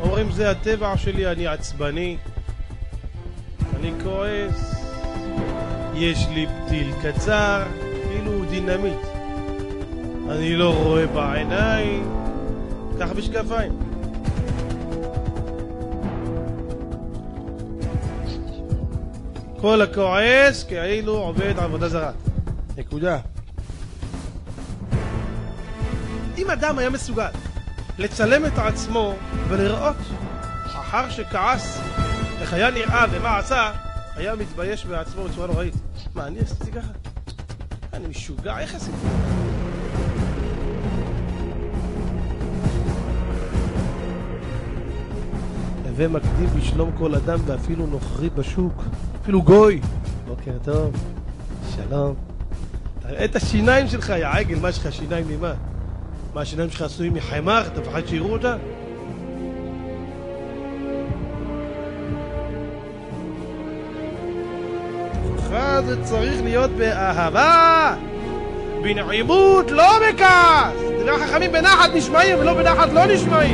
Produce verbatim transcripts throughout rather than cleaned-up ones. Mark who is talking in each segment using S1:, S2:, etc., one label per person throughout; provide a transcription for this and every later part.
S1: אומרים זה הטבע שלי, אני עצבני, אני כועס, יש לי פתיל קצר, כאילו דינמיט, אני לא רואה בעיניים, ככה בשקפיים. כל הכועס כאילו עובד עבודה זרה. נקודה. אם אדם היה מסוגל לצלם את עצמו ולראות אחר שכעס איך היה נראה ומה עשה, היה מתבייש בעצמו בצורה נוראית. מה, אני עשיתי ככה? אני משוגע, איך עשיתי? הווה מקדים בשלום כל אדם ואפילו נוכרי בשוק, אפילו גוי. בוקר טוב, שלום. תראה את השיניים שלך, יא עגל, מה שלך שיניים ממה? מה השיניים שלך עשויים מחמר? אתה מפחד שיראו אותה? לך זה צריך להיות באהבה, בנעימות, לא בכעס. דברי החכמים בנחת נשמעים ולא בנחת לא נשמעים.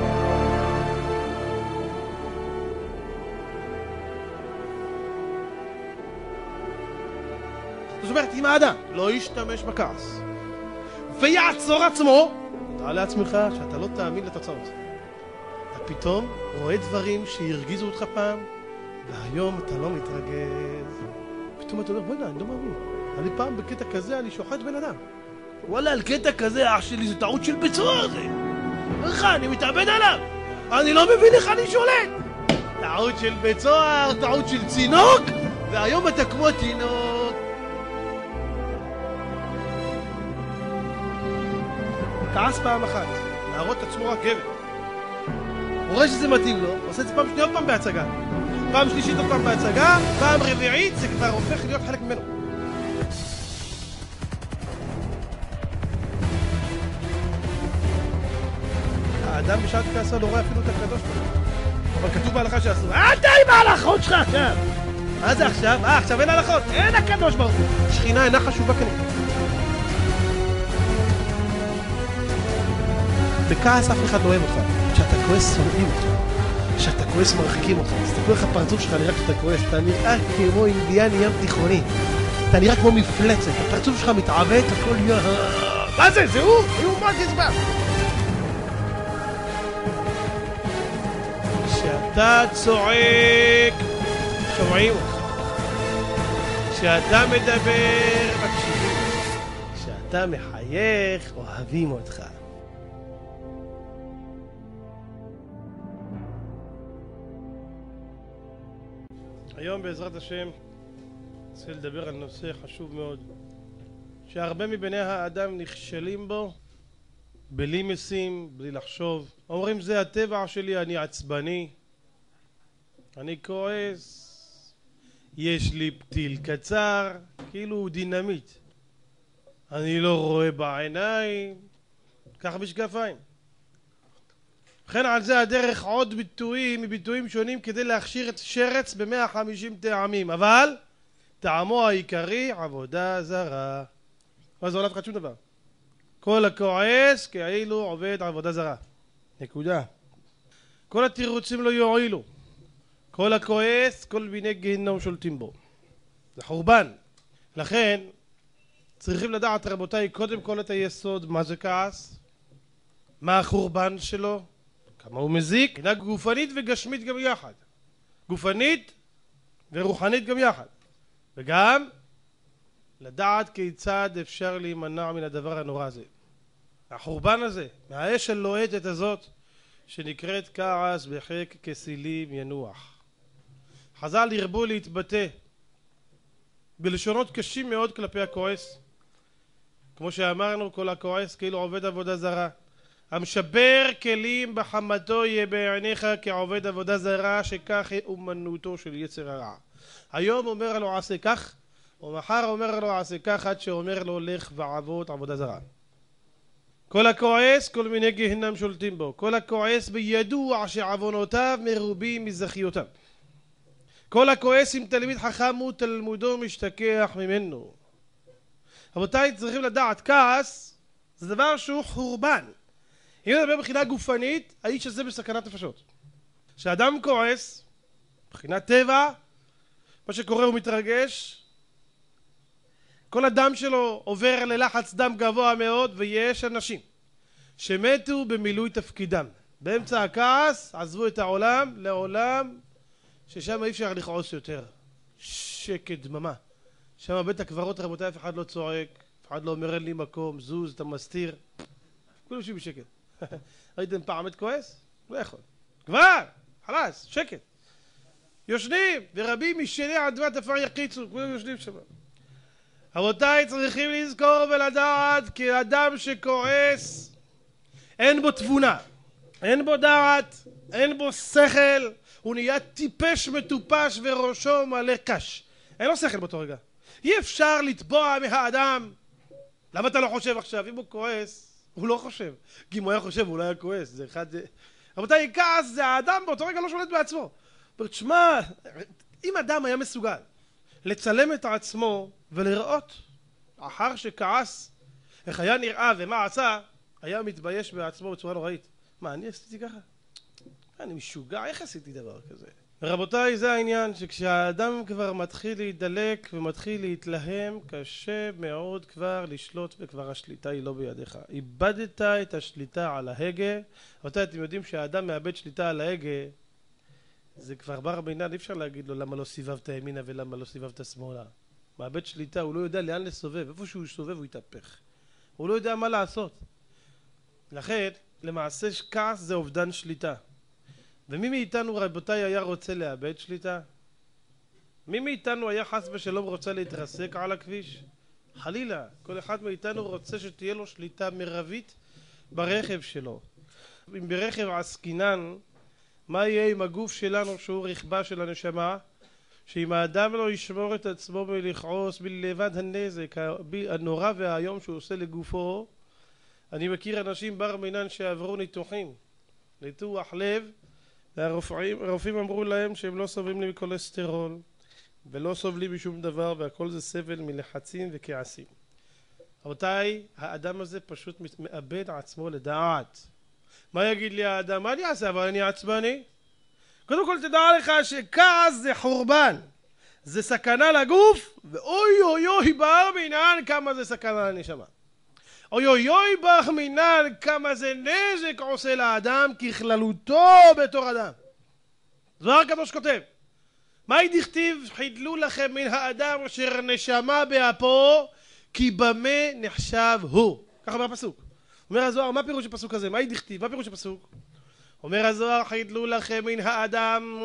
S1: זאת אומרת, אם האדם לא ישתמש בכעס ויעצור עצמו, תראה לעצמך שאתה לא תאמין לתוצאות. אתה פתאום רואה דברים שירגיזו אותך פעם, והיום אתה לא מתרגז. פתאום אתה אומר, בוא'נה, אני לא מאמין. אני פעם בקטע כזה, אני שוחט בן אדם. וואלה, על קטע כזה, אח שלי, זה טעות של ביצוע זה. איך אני מתאבד עליו? אני לא מבין איך אני שולט. טעות של ביצוע, טעות של צינוק, והיום אתה כמו תינוק. כעס פעם אחת, להראות את עצמו רק גבר. הוא רואה שזה מתאים לו, עושה את זה פעם שנייה עוד פעם בהצגה. פעם שלישית עוד פעם בהצגה, פעם רביעית זה כבר הופך להיות חלק ממנו. האדם בשעת כעסו לא רואה אפילו את הקדוש שלו. אבל כתוב בהלכה שאסור. אל תהיה עם ההלכות שלך עכשיו! מה זה עכשיו? אה, עכשיו אין הלכות, אין הקדוש ברוך הוא. שכינה אינה חשובה כנראה. בכעס אף אחד לא אוהב אותך. כשאתה כועס שונאים אותך. כשאתה כועס מרחיקים אותך. תסתכלו איך הפרצוף שלך נראה כשאתה כועס. אתה נראה כמו אינדיאני ים תיכוני. אתה נראה כמו מפלצת. הפרצוף שלך מתעוות, הכל נראה... מה זה? זה הוא? הוא מה גזבר? כשאתה צועק, שומעים אותך. כשאתה מדבר, מקשיבים. כשאתה מחייך, אוהבים אותך. היום בעזרת השם רוצה לדבר על נושא חשוב מאוד שהרבה מבני האדם נכשלים בו בלי משים, בלי לחשוב. אומרים זה הטבע שלי, אני עצבני, אני כועס, יש לי פתיל קצר, כאילו דינמיט, אני לא רואה בעיניים, ככה בשקפיים. וכן על זה הדרך עוד ביטויים מביטויים שונים כדי להכשיר את שרץ ב-מאה וחמישים טעמים, אבל טעמו העיקרי עבודה זרה. לא זה עולה לך שום דבר. כל הכועס כאילו עובד עבודה זרה. נקודה. כל התירוצים לא יועילו. כל הכועס, כל מיני גיהנום שולטים בו. זה חורבן. לכן צריכים לדעת רבותיי קודם כל את היסוד, מה זה כעס, מה החורבן שלו, כמה הוא מזיק, מבחינה גופנית וגשמית גם יחד. גופנית ורוחנית גם יחד. וגם לדעת כיצד אפשר להימנע מן הדבר הנורא הזה. החורבן הזה, מהאש הלוהטת הזאת, שנקראת כעס בחק כסילים ינוח. חז"ל הרבו להתבטא בלשונות קשים מאוד כלפי הכועס. כמו שאמרנו, כל הכועס כאילו עובד עבודה זרה. המשבר כלים בחמתו יהיה בעיניך כעובד עבודה זרה, שכך היא אומנותו של יצר הרע. היום אומר לו עשה כך, ומחר אומר לו עשה כך, עד שאומר לו לך ועבוד עבודה זרה. כל הכועס, כל מיני גיהנם שולטים בו. כל הכועס בידוע שעוונותיו מרובים מזכיותיו. כל הכועס עם תלמיד חכם הוא תלמודו משתכח ממנו. רבותיי, צריכים לדעת, כעס זה דבר שהוא חורבן. אם נדבר מבחינה גופנית, האיש הזה בסכנת נפשות. כשאדם כועס, מבחינת טבע, מה שקורה הוא מתרגש, כל הדם שלו עובר ללחץ דם גבוה מאוד, ויש אנשים שמתו במילוי תפקידם. באמצע הכעס עזבו את העולם לעולם ששם אי אפשר לכעוס יותר. שקט, דממה. שם בית הקברות, רבותיי, אף אחד לא צועק, אף אחד לא אומר אין לי מקום, זוז, אתה מסתיר. כולם יושבים בשקט. ראיתם פעם את כועס? לא יכול. כבר! חלאס, שקט. יושנים, ורבים משני אדמת עפר יקיצו, כולם יושנים שם. רבותיי, צריכים לזכור ולדעת כי אדם שכועס אין בו תבונה, אין בו דעת, אין בו שכל, הוא נהיה טיפש מטופש וראשו מלא קש. אין לו שכל באותו רגע. אי אפשר לתבוע מהאדם. למה אתה לא חושב עכשיו? אם הוא כועס, הוא לא חושב. כי אם הוא היה חושב, הוא לא היה כועס. זה אחד... רבותיי, כעס זה האדם באותו רגע לא שולט בעצמו. תשמע, אם אדם היה מסוגל לצלם את עצמו ולראות אחר שכעס איך היה נראה ומה עשה, היה מתבייש בעצמו בצורה נוראית. מה, אני עשיתי ככה? אני משוגע, איך עשיתי דבר כזה? רבותיי, זה העניין שכשהאדם כבר מתחיל להידלק ומתחיל להתלהם, קשה מאוד כבר לשלוט, וכבר השליטה היא לא בידיך. איבדת את השליטה על ההגה. רבותיי, אתם יודעים שהאדם מאבד שליטה על ההגה, זה כבר בר בינן, אי אפשר להגיד לו למה לא סיבבת ימינה ולמה לא סיבבת שמאלה. מאבד שליטה, הוא לא יודע לאן לסובב, איפה שהוא יסובב הוא יתהפך. הוא לא יודע מה לעשות. לכן, למעשה כעס זה אובדן שליטה. ומי מאיתנו, רבותיי, היה רוצה לאבד שליטה? מי מאיתנו היה חס ושלום רוצה להתרסק על הכביש? חלילה, כל אחד מאיתנו רוצה שתהיה לו שליטה מרבית ברכב שלו. אם ברכב עסקינן, מה יהיה עם הגוף שלנו שהוא רכבה של הנשמה? שאם האדם לא ישמור את עצמו מלכעוס בלבד הנזק הנורא והיום שהוא עושה לגופו, אני מכיר אנשים בר מינן שעברו ניתוחים, ניתוח לב, והרופאים הרופאים אמרו להם שהם לא סובלים לי מכולסטרול ולא סובלים משום דבר, והכל זה סבל מלחצים וכעסים. רבותיי, האדם הזה פשוט מאבד עצמו לדעת. מה יגיד לי האדם? מה אני אעשה? אבל אני עצבני. קודם כל תדע לך שכעס זה חורבן, זה סכנה לגוף, ואוי אוי אוי בר מינן כמה זה סכנה לנשמה. אוי אוי אוי בר מינן כמה זה נזק עושה לאדם ככללותו בתור אדם. זוהר הקדוש כותב, מה דכתיב חידלו לכם מן האדם אשר נשמה באפו כי במה נחשב הוא. ככה בפסוק. אומר הזוהר, מה פירוש הפסוק הזה? מה דכתיב? מה פירוש הפסוק? אומר הזוהר, חידלו לכם מן האדם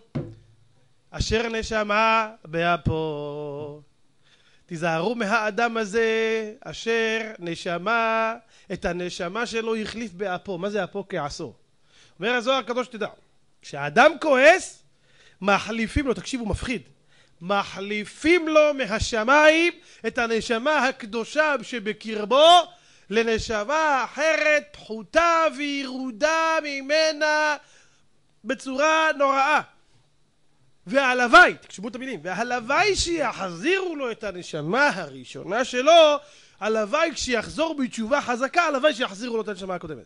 S1: אשר נשמה באפו. תיזהרו מהאדם הזה אשר נשמה, את הנשמה שלו החליף באפו. מה זה אפו? כעסו. אומר הזוהר הקדוש, תדע, כשהאדם כועס, מחליפים לו, תקשיבו, מפחיד, מחליפים לו מהשמיים את הנשמה הקדושה שבקרבו לנשמה אחרת פחותה וירודה ממנה בצורה נוראה. והלוואי, תקשיבו את המילים, והלוואי שיחזירו לו את הנשמה הראשונה שלו, הלוואי כשיחזור בתשובה חזקה, הלוואי שיחזירו לו את הנשמה הקודמת.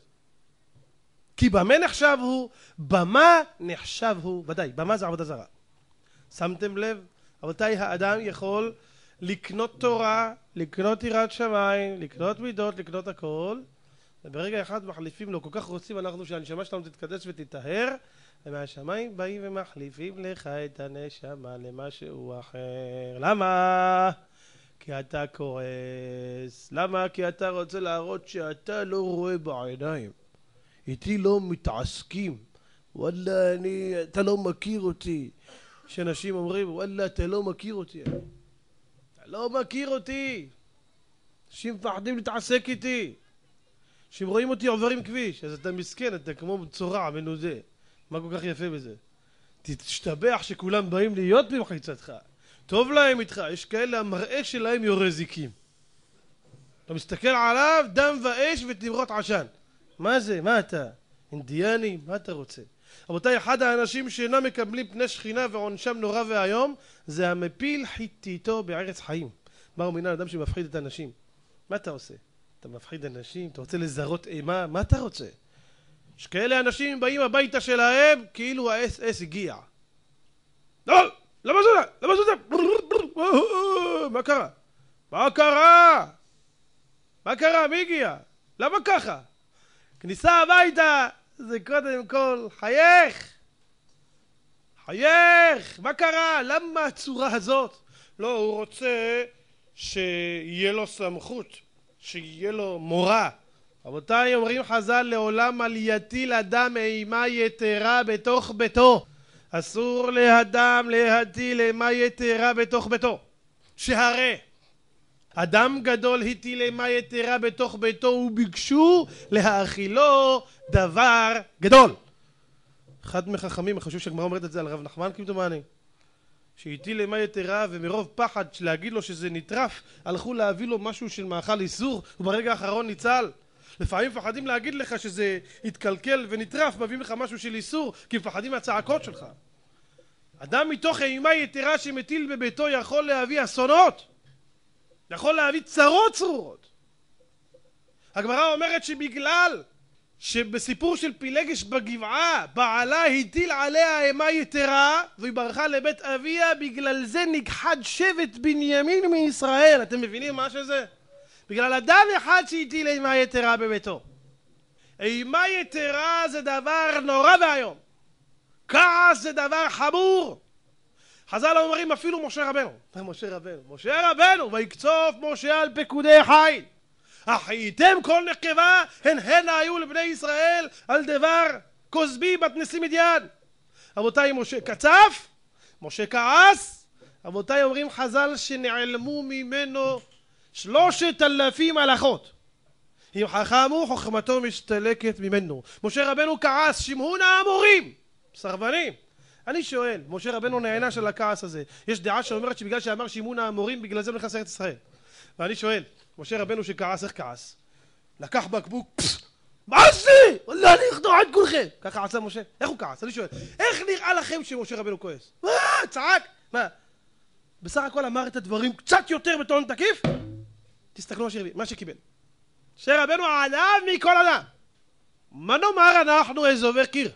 S1: כי במה נחשב הוא? במה נחשב הוא? ודאי, במה זה עבודה זרה. שמתם לב? רבותיי, האדם יכול לקנות תורה, לקנות יראת שמיים, לקנות מידות, לקנות הכל, וברגע אחד מחליפים לו, כל כך רוצים אנחנו שהנשמה שלנו תתקדש ותתאהר, ומהשמיים באים ומחליפים לך את הנשמה למשהו אחר. למה? כי אתה כועס. למה? כי אתה רוצה להראות שאתה לא רואה בעיניים. איתי לא מתעסקים. וואלה, אני, אתה לא מכיר אותי. שאנשים אומרים, וואלה, אתה לא מכיר אותי. אתה לא מכיר אותי. אנשים מפחדים להתעסק איתי. אנשים רואים אותי עוברים כביש, אז אתה מסכן, אתה כמו מצורע, מנודה. מה כל כך יפה בזה? תשתבח שכולם באים להיות במחיצתך. טוב להם איתך, יש כאלה המראה שלהם יורה זיקים. אתה מסתכל עליו, דם ואש ותמרות עשן. מה זה? מה אתה? אינדיאני? מה אתה רוצה? רבותיי, אחד האנשים שאינם מקבלים פני שכינה ועונשם נורא והיום, זה המפיל חיתיתו בארץ חיים. מהו מינן אדם שמפחיד את האנשים? מה אתה עושה? אתה מפחיד אנשים? אתה רוצה לזרות אימה? מה אתה רוצה? יש כאלה אנשים באים הביתה שלהם כאילו ה-אס אס הגיע. לא, למה זה? למה זה? מה קרה? מה קרה? מה קרה? מי הגיע? למה ככה? כניסה הביתה זה קודם כל חייך. חייך. מה קרה? למה הצורה הזאת? לא, הוא רוצה שיהיה לו סמכות, שיהיה לו מורה. רבותיי, אומרים חז"ל, לעולם אל יטיל אדם אימה יתרה בתוך ביתו. אסור לאדם להטיל אימה יתרה בתוך ביתו. שהרי אדם גדול הטיל אימה יתרה בתוך ביתו וביקשו להאכילו דבר גדול. אחד מחכמים, חשוב שהגמרא אומרת את זה על רב נחמן כמדומני, שהטיל אימה יתרה ומרוב פחד להגיד לו שזה נטרף הלכו להביא לו משהו של מאכל איסור וברגע האחרון ניצל. לפעמים מפחדים להגיד לך שזה יתקלקל ונטרף, מביאים לך משהו של איסור כי מפחדים מהצעקות שלך. אדם מתוך אימה יתרה שמטיל בביתו יכול להביא אסונות, יכול להביא צרות צרורות. הגמרא אומרת שבגלל שבסיפור של פילגש בגבעה בעלה הטיל עליה אימה יתרה והיא ברחה לבית אביה, בגלל זה נכחד שבט בנימין מישראל. אתם מבינים מה שזה? בגלל אדם אחד שהטיל אימה יתרה בביתו. אימה יתרה זה דבר נורא והיום. כעס זה דבר חמור. חז"ל אומרים אפילו משה רבנו. משה רבנו. משה רבנו ויקצוף משה על פקודי חיל. אחייתם כל נקבה הן הן היו לבני ישראל על דבר כוזבי בת נשיא מדיין. רבותיי, משה קצף, משה כעס. רבותיי, אומרים חז"ל שנעלמו ממנו שלושת אלפים הלכות. אם חכמו חוכמתו מסתלקת ממנו. משה רבנו כעס, שמעון האמורים סרבנים. אני שואל, משה רבנו נענש על הכעס הזה. יש דעה שאומרת שבגלל שאמר שמעון האמורים בגלל זה נכנס לארץ ישראל. ואני שואל, משה רבנו שכעס, איך כעס? לקח בקבוק, מה זה? וואלה, אני אכדור את כולכם. ככה עשה משה. איך הוא כעס? אני שואל, איך נראה לכם שמשה רבנו כועס? מה? צעק? מה? בסך הכל אמר את הדברים קצת יותר בטון תקיף? תסתכלו מה שקיבל. משה רבנו ענב מכל אדם. מה נאמר אנחנו אזובי קיר?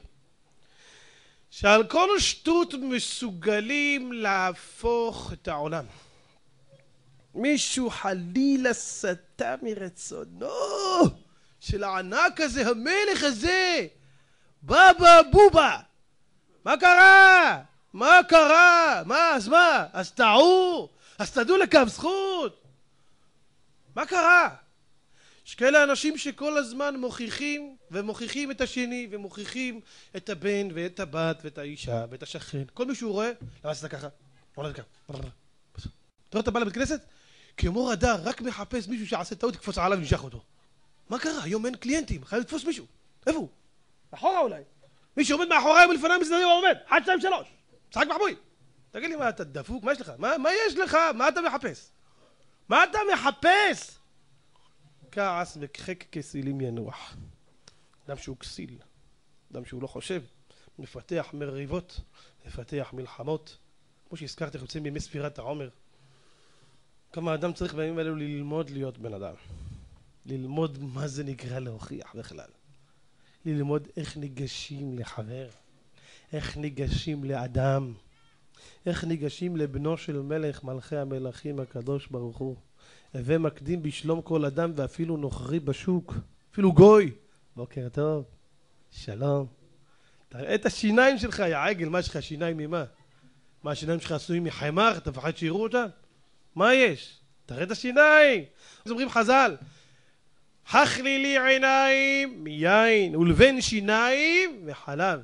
S1: שעל כל שטות מסוגלים להפוך את העולם. מישהו חלילה סטה מרצונו של הענק הזה, המלך הזה, בבא בובה. מה קרה? מה קרה? מה? אז מה? אז טעו? אז תדעו לכף זכות? מה קרה? יש כאלה אנשים שכל הזמן מוכיחים ומוכיחים את השני ומוכיחים את הבן ואת הבת ואת האישה ואת השכן. כל מי שהוא רואה, למה עשית ככה? למה עשית ככה? אתה רואה אתה בא לבית כנסת? כמו רדאר, רק מחפש מישהו שעשה טעות, תקפוץ עליו ונשך אותו. מה קרה? היום אין קליינטים, חייב לתפוס מישהו. איפה הוא? אחורה אולי. מי שעומד מאחוריי ולפניי מסתדרים הוא עומד. אחד, שתיים, שלוש. צחק מחבוי. תגיד לי, מה אתה דפוק? מה יש לך? מה, מה יש לך? מה אתה מחפש? מה אתה מחפש? כעס וכחק כסילים ינוח. אדם שהוא כסיל, אדם שהוא לא חושב, מפתח מריבות, מפתח מלחמות. כמו שהזכרתי, אנחנו יוצאים בימי ספירת העומר. כמה אדם צריך בימים האלו ללמוד להיות בן אדם. ללמוד מה זה נקרא להוכיח בכלל. ללמוד איך ניגשים לחבר. איך ניגשים לאדם. איך ניגשים לבנו של מלך מלכי המלכים הקדוש ברוך הוא. הווה מקדים בשלום כל אדם ואפילו נוכרי בשוק. אפילו גוי. בוקר טוב. שלום. תראה את השיניים שלך, יא עגל. מה יש לך? שיניים ממה? מה השיניים שלך עשויים מחמר? אתה מפחד שיראו אותם? מה יש? תראה את השיניים. אז אומרים חז"ל, חכלי לי עיניים מיין ולבן שיניים וחלב.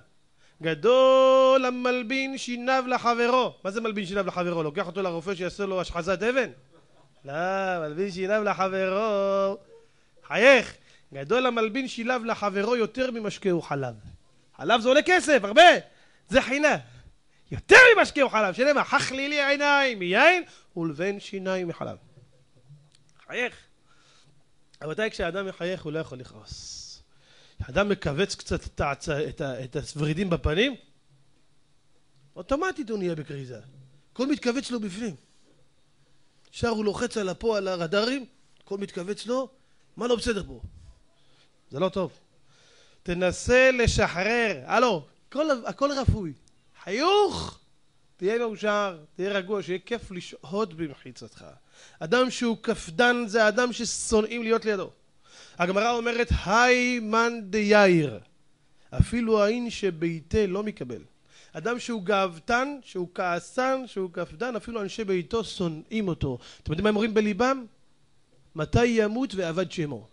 S1: גדול המלבין שיניו לחברו. מה זה מלבין שיניו לחברו? לוקח אותו לרופא שיעשה לו השחזת אבן? לא, מלבין שיניו לחברו. חייך. גדול המלבין שיניו לחברו יותר ממשקהו חלב. חלב זה עולה כסף, הרבה. זה חינה. יותר ממשקהו חלב. שנאמר, חכלי לי עיניים מיין ולבן שיניים מחלב. חייך. רבותיי, כשאדם מחייך הוא לא יכול לכעוס. כשאדם מקווץ קצת את, הצ... את, ה... את הסברידים בפנים, אוטומטית הוא נהיה בקריזה. כל מתכווץ לו בפנים. ישר הוא לוחץ על הפה על הרדארים, כל מתכווץ לו, מה לא בסדר פה? זה לא טוב. תנסה לשחרר. הלו, הכל, הכל רפוי. חיוך! תהיה מאושר, תהיה רגוע, שיהיה כיף לשהות במחיצתך. אדם שהוא כפדן זה אדם ששונאים להיות לידו. הגמרא אומרת, היי מן דייר. אפילו העין שביתה לא מקבל. אדם שהוא גאוותן, שהוא כעסן, שהוא כפדן, אפילו אנשי ביתו שונאים אותו. אתם יודעים מה הם אומרים בליבם? מתי ימות ועבד שמו.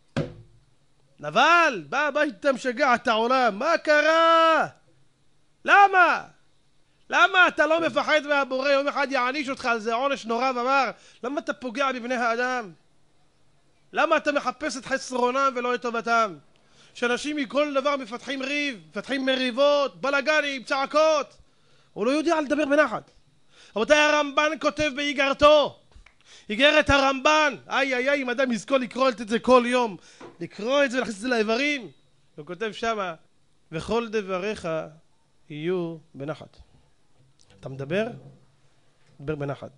S1: נבל, בא הביתה משגע את העולם, מה קרה? למה? למה אתה לא מפחד מהבורא? יום אחד יעניש אותך על זה עונש נורא ואמר, למה אתה פוגע בבני האדם? למה אתה מחפש את חסרונם ולא את טובתם? שאנשים מכל דבר מפתחים ריב, מפתחים מריבות, בלגנים, צעקות. הוא לא יודע לדבר בנחת. רבותיי, הרמב"ן כותב באיגרתו, איגרת הרמב"ן, איי איי איי, אם אדם יזכור לקרוא את זה כל יום, לקרוא את זה ולהכניס את זה לאיברים, הוא כותב שמה, וכל דבריך יהיו בנחת. אתה מדבר? דבר בנחת.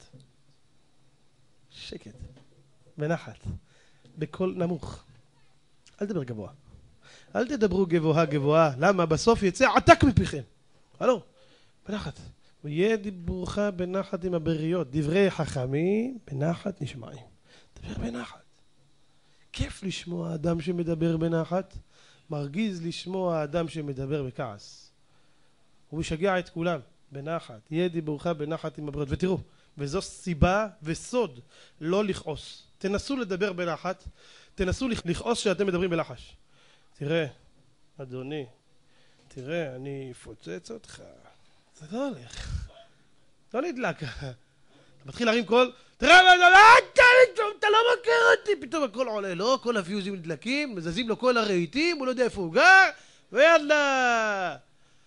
S1: שקט. בנחת. בקול נמוך. אל תדבר גבוה. אל תדברו גבוהה גבוהה. למה? בסוף יצא עתק מפיכם. הלו, בנחת. ויהיה דיבורך בנחת עם הבריות. דברי חכמים בנחת נשמעים. דבר בנחת. כיף לשמוע אדם שמדבר בנחת. מרגיז לשמוע אדם שמדבר בכעס. הוא משגע את כולם. בנחת. יהיה דיבורך בנחת עם הבריות. ותראו, וזו סיבה וסוד לא לכעוס. תנסו לדבר בנחת. תנסו לכעוס שאתם מדברים בלחש. תראה, אדוני, תראה, אני אפוצץ אותך. זה לא הולך. לא נדלק. אתה מתחיל להרים קול, תראה, אתה לא מכיר אותי. פתאום הכל עולה לו, כל הפיוזים נדלקים, מזזים לו כל הרהיטים, הוא לא יודע איפה הוא גר, ויאללה.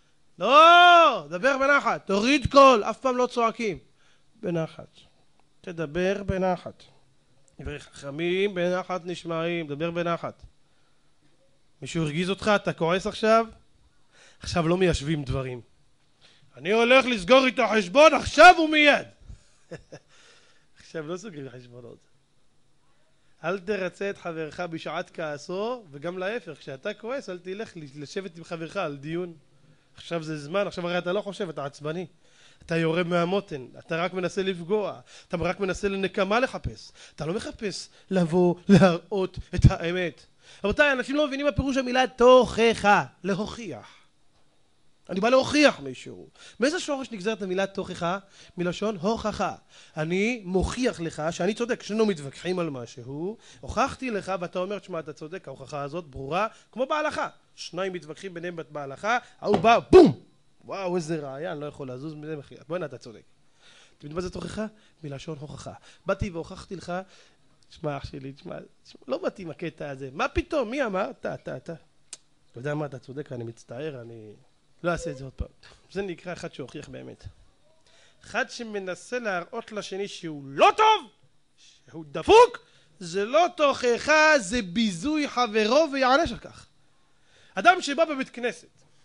S1: לא, דבר בנחת, תוריד קול, אף פעם לא צועקים. בנחת. תדבר בנחת. דברי חכמים בנחת נשמעים, דבר בנחת. מישהו הרגיז אותך, אתה כועס עכשיו? עכשיו לא מיישבים דברים. אני הולך לסגור איתו חשבון עכשיו ומיד. עכשיו לא סוגרים חשבונות. אל תרצה את חברך בשעת כעסו, וגם להפך, כשאתה כועס אל תלך לשבת עם חברך על דיון. עכשיו זה זמן, עכשיו הרי אתה לא חושב, אתה עצבני. אתה יורד מהמותן, אתה רק מנסה לפגוע, אתה רק מנסה לנקמה לחפש. אתה לא מחפש לבוא להראות את האמת. רבותיי, אנשים לא מבינים הפירוש המילה תוכחה, להוכיח. אני בא להוכיח מישהו. מאיזה שורש נגזרת המילה תוכחה? מלשון הוכחה. אני מוכיח לך שאני צודק. שנינו מתווכחים על משהו, הוכחתי לך ואתה אומר, תשמע, אתה צודק, ההוכחה הזאת ברורה, כמו בהלכה. שניים מתווכחים ביניהם בהלכה, ההוא בא, בום! וואו, איזה רעיין, לא יכול לזוז מזה מחיית. בואי נה, אתה צודק. אתם יודעים מה זה תוכחה? מלשון הוכחה. באתי והוכחתי לך, תשמע אח שלי, תשמע, לא באתי עם הקטע הזה. מה פתאום? מי אמר? אתה, אתה, אתה. אתה יודע מה, אתה צודק, אני מצטער, אני לא אעשה את זה עוד פעם. זה נקרא אחד שהוכיח באמת. אחד שמנסה להראות לשני שהוא לא טוב, שהוא דפוק, זה לא תוכחה, זה ביזוי חברו ויענש על כך. אדם שבא בבית כנסת,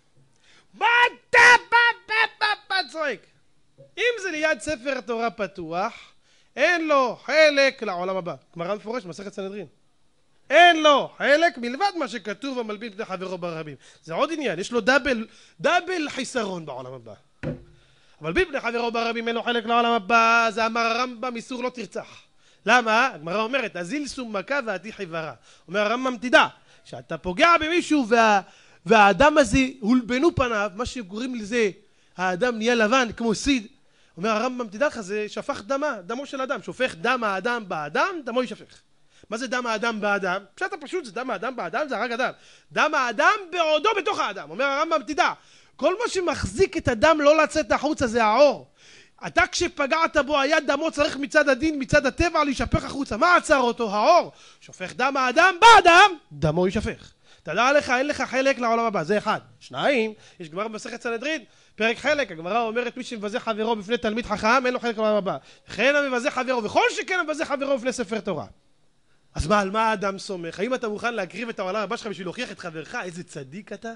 S1: מה אתה בא בא בא בא צועק? אם זה ליד ספר תורה פתוח, אין לו חלק לעולם הבא. גמרא מפורש, מסכת סנהדרין. אין לו חלק מלבד מה שכתוב המלבין פני חברו ברבים. זה עוד עניין, יש לו דאבל, דאבל חיסרון בעולם הבא. המלבין פני חברו ברבים אין לו חלק לעולם הבא, זה אמר הרמב"ם, איסור לא תרצח. למה? הגמרא אומרת, הזיל סום מכה ועתי חיוורה. אומר הרמב"ם, תדע, שאתה פוגע במישהו וה... והאדם הזה הולבנו פניו, מה שקוראים לזה, האדם נהיה לבן כמו סיד. אומר הרמב"ם, תדע לך, זה שפך דמה, דמו של אדם, שופך דם האדם באדם, דמו יישפך. מה זה דם האדם באדם? פשוט פשוט, זה דם האדם באדם, זה הרג אדם. דם האדם בעודו בתוך האדם. אומר הרמב"ם, תדע, כל מה שמחזיק את הדם לא לצאת החוצה זה העור. אתה כשפגעת בו היה דמו צריך מצד הדין, מצד הטבע להישפך החוצה. מה עצר אותו? העור. שופך דם האדם באדם, דמו יישפך. תדע לך, אין לך חלק לעולם הבא, זה אחד. שניים, יש גמרא במסכת סנהדרין, פרק חלק, הגמרא אומרת מי שמבזה חברו בפני תלמיד חכם, אין לו חלק לעולם הבא. וכן המבזה חברו, וכל שכן המבזה חברו בפני ספר תורה. אז מה, על מה האדם סומך? האם אתה מוכן להקריב את העולם הבא שלך בשביל להוכיח את חברך? איזה צדיק אתה?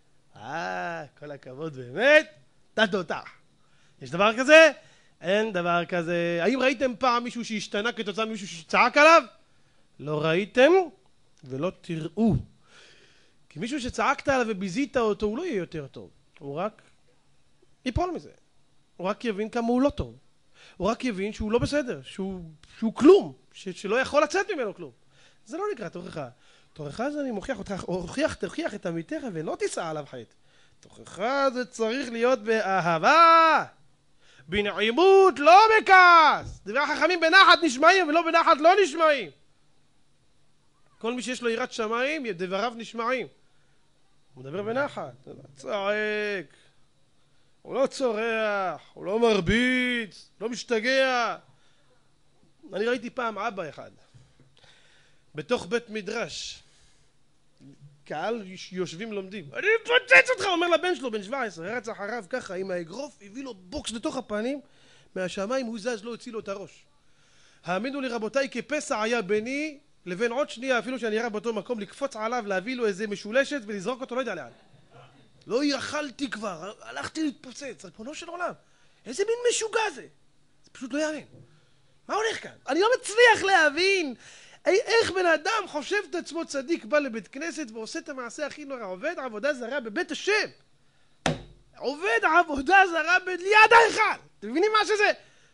S1: אה, כל הכבוד באמת, אתה תותח. יש דבר כזה? אין דבר כזה. האם ראיתם פעם מישהו שהשתנה כתוצאה ממישהו שצעק עליו? לא ראיתם ולא תראו. כי מישהו שצעקת עליו וביזית אותו, הוא לא יהיה יותר טוב. הוא רק ייפול מזה. הוא רק יבין כמה הוא לא טוב. הוא רק יבין שהוא לא בסדר, שהוא, שהוא כלום, ש, שלא יכול לצאת ממנו כלום. זה לא נקרא תוכחה. תוכחה זה אני מוכיח אותך, הוכיח, תוכיח את עמיתך ולא תישא עליו חטא. תוכחה זה צריך להיות באהבה, בנעימות, לא בכעס. דברי החכמים בנחת נשמעים ולא בנחת לא נשמעים. כל מי שיש לו יראת שמיים, דבריו נשמעים. הוא מדבר בנחת, צועק, הוא לא צורח, הוא לא מרביץ, לא משתגע. אני ראיתי פעם אבא אחד, בתוך בית מדרש, קהל יושבים לומדים, אני מפוצץ אותך, אומר לבן שלו, בן שבע עשרה, רץ אחריו ככה עם האגרוף, הביא לו בוקס לתוך הפנים, מהשמיים הוא זז, לא הציל לו את הראש. האמינו לי רבותיי, כפסע היה ביני לבין עוד שנייה, אפילו שאני אראה באותו מקום, לקפוץ עליו, להביא לו איזה משולשת ולזרוק אותו, לא יודע לאן. לא יכלתי כבר, הלכתי להתפוצץ, ריבונו של עולם. איזה מין משוגע זה? זה פשוט לא יאמן. מה הולך כאן? אני לא מצליח להבין איך בן אדם חושב את עצמו צדיק, בא לבית כנסת ועושה את המעשה הכי נורא, עובד עבודה זרה בבית השם. עובד עבודה זרה ליד ההיכל. אתם מבינים מה שזה?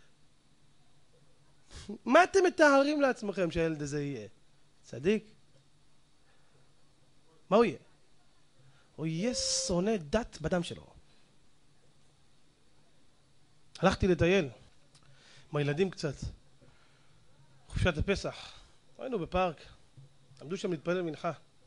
S1: מה אתם מתארים לעצמכם שהילד הזה יהיה? צדיק? מה הוא יהיה? הוא יהיה שונא דת בדם שלו. הלכתי לטייל עם הילדים קצת, חופשת הפסח, היינו בפארק, עמדו שם להתפלל מנחה.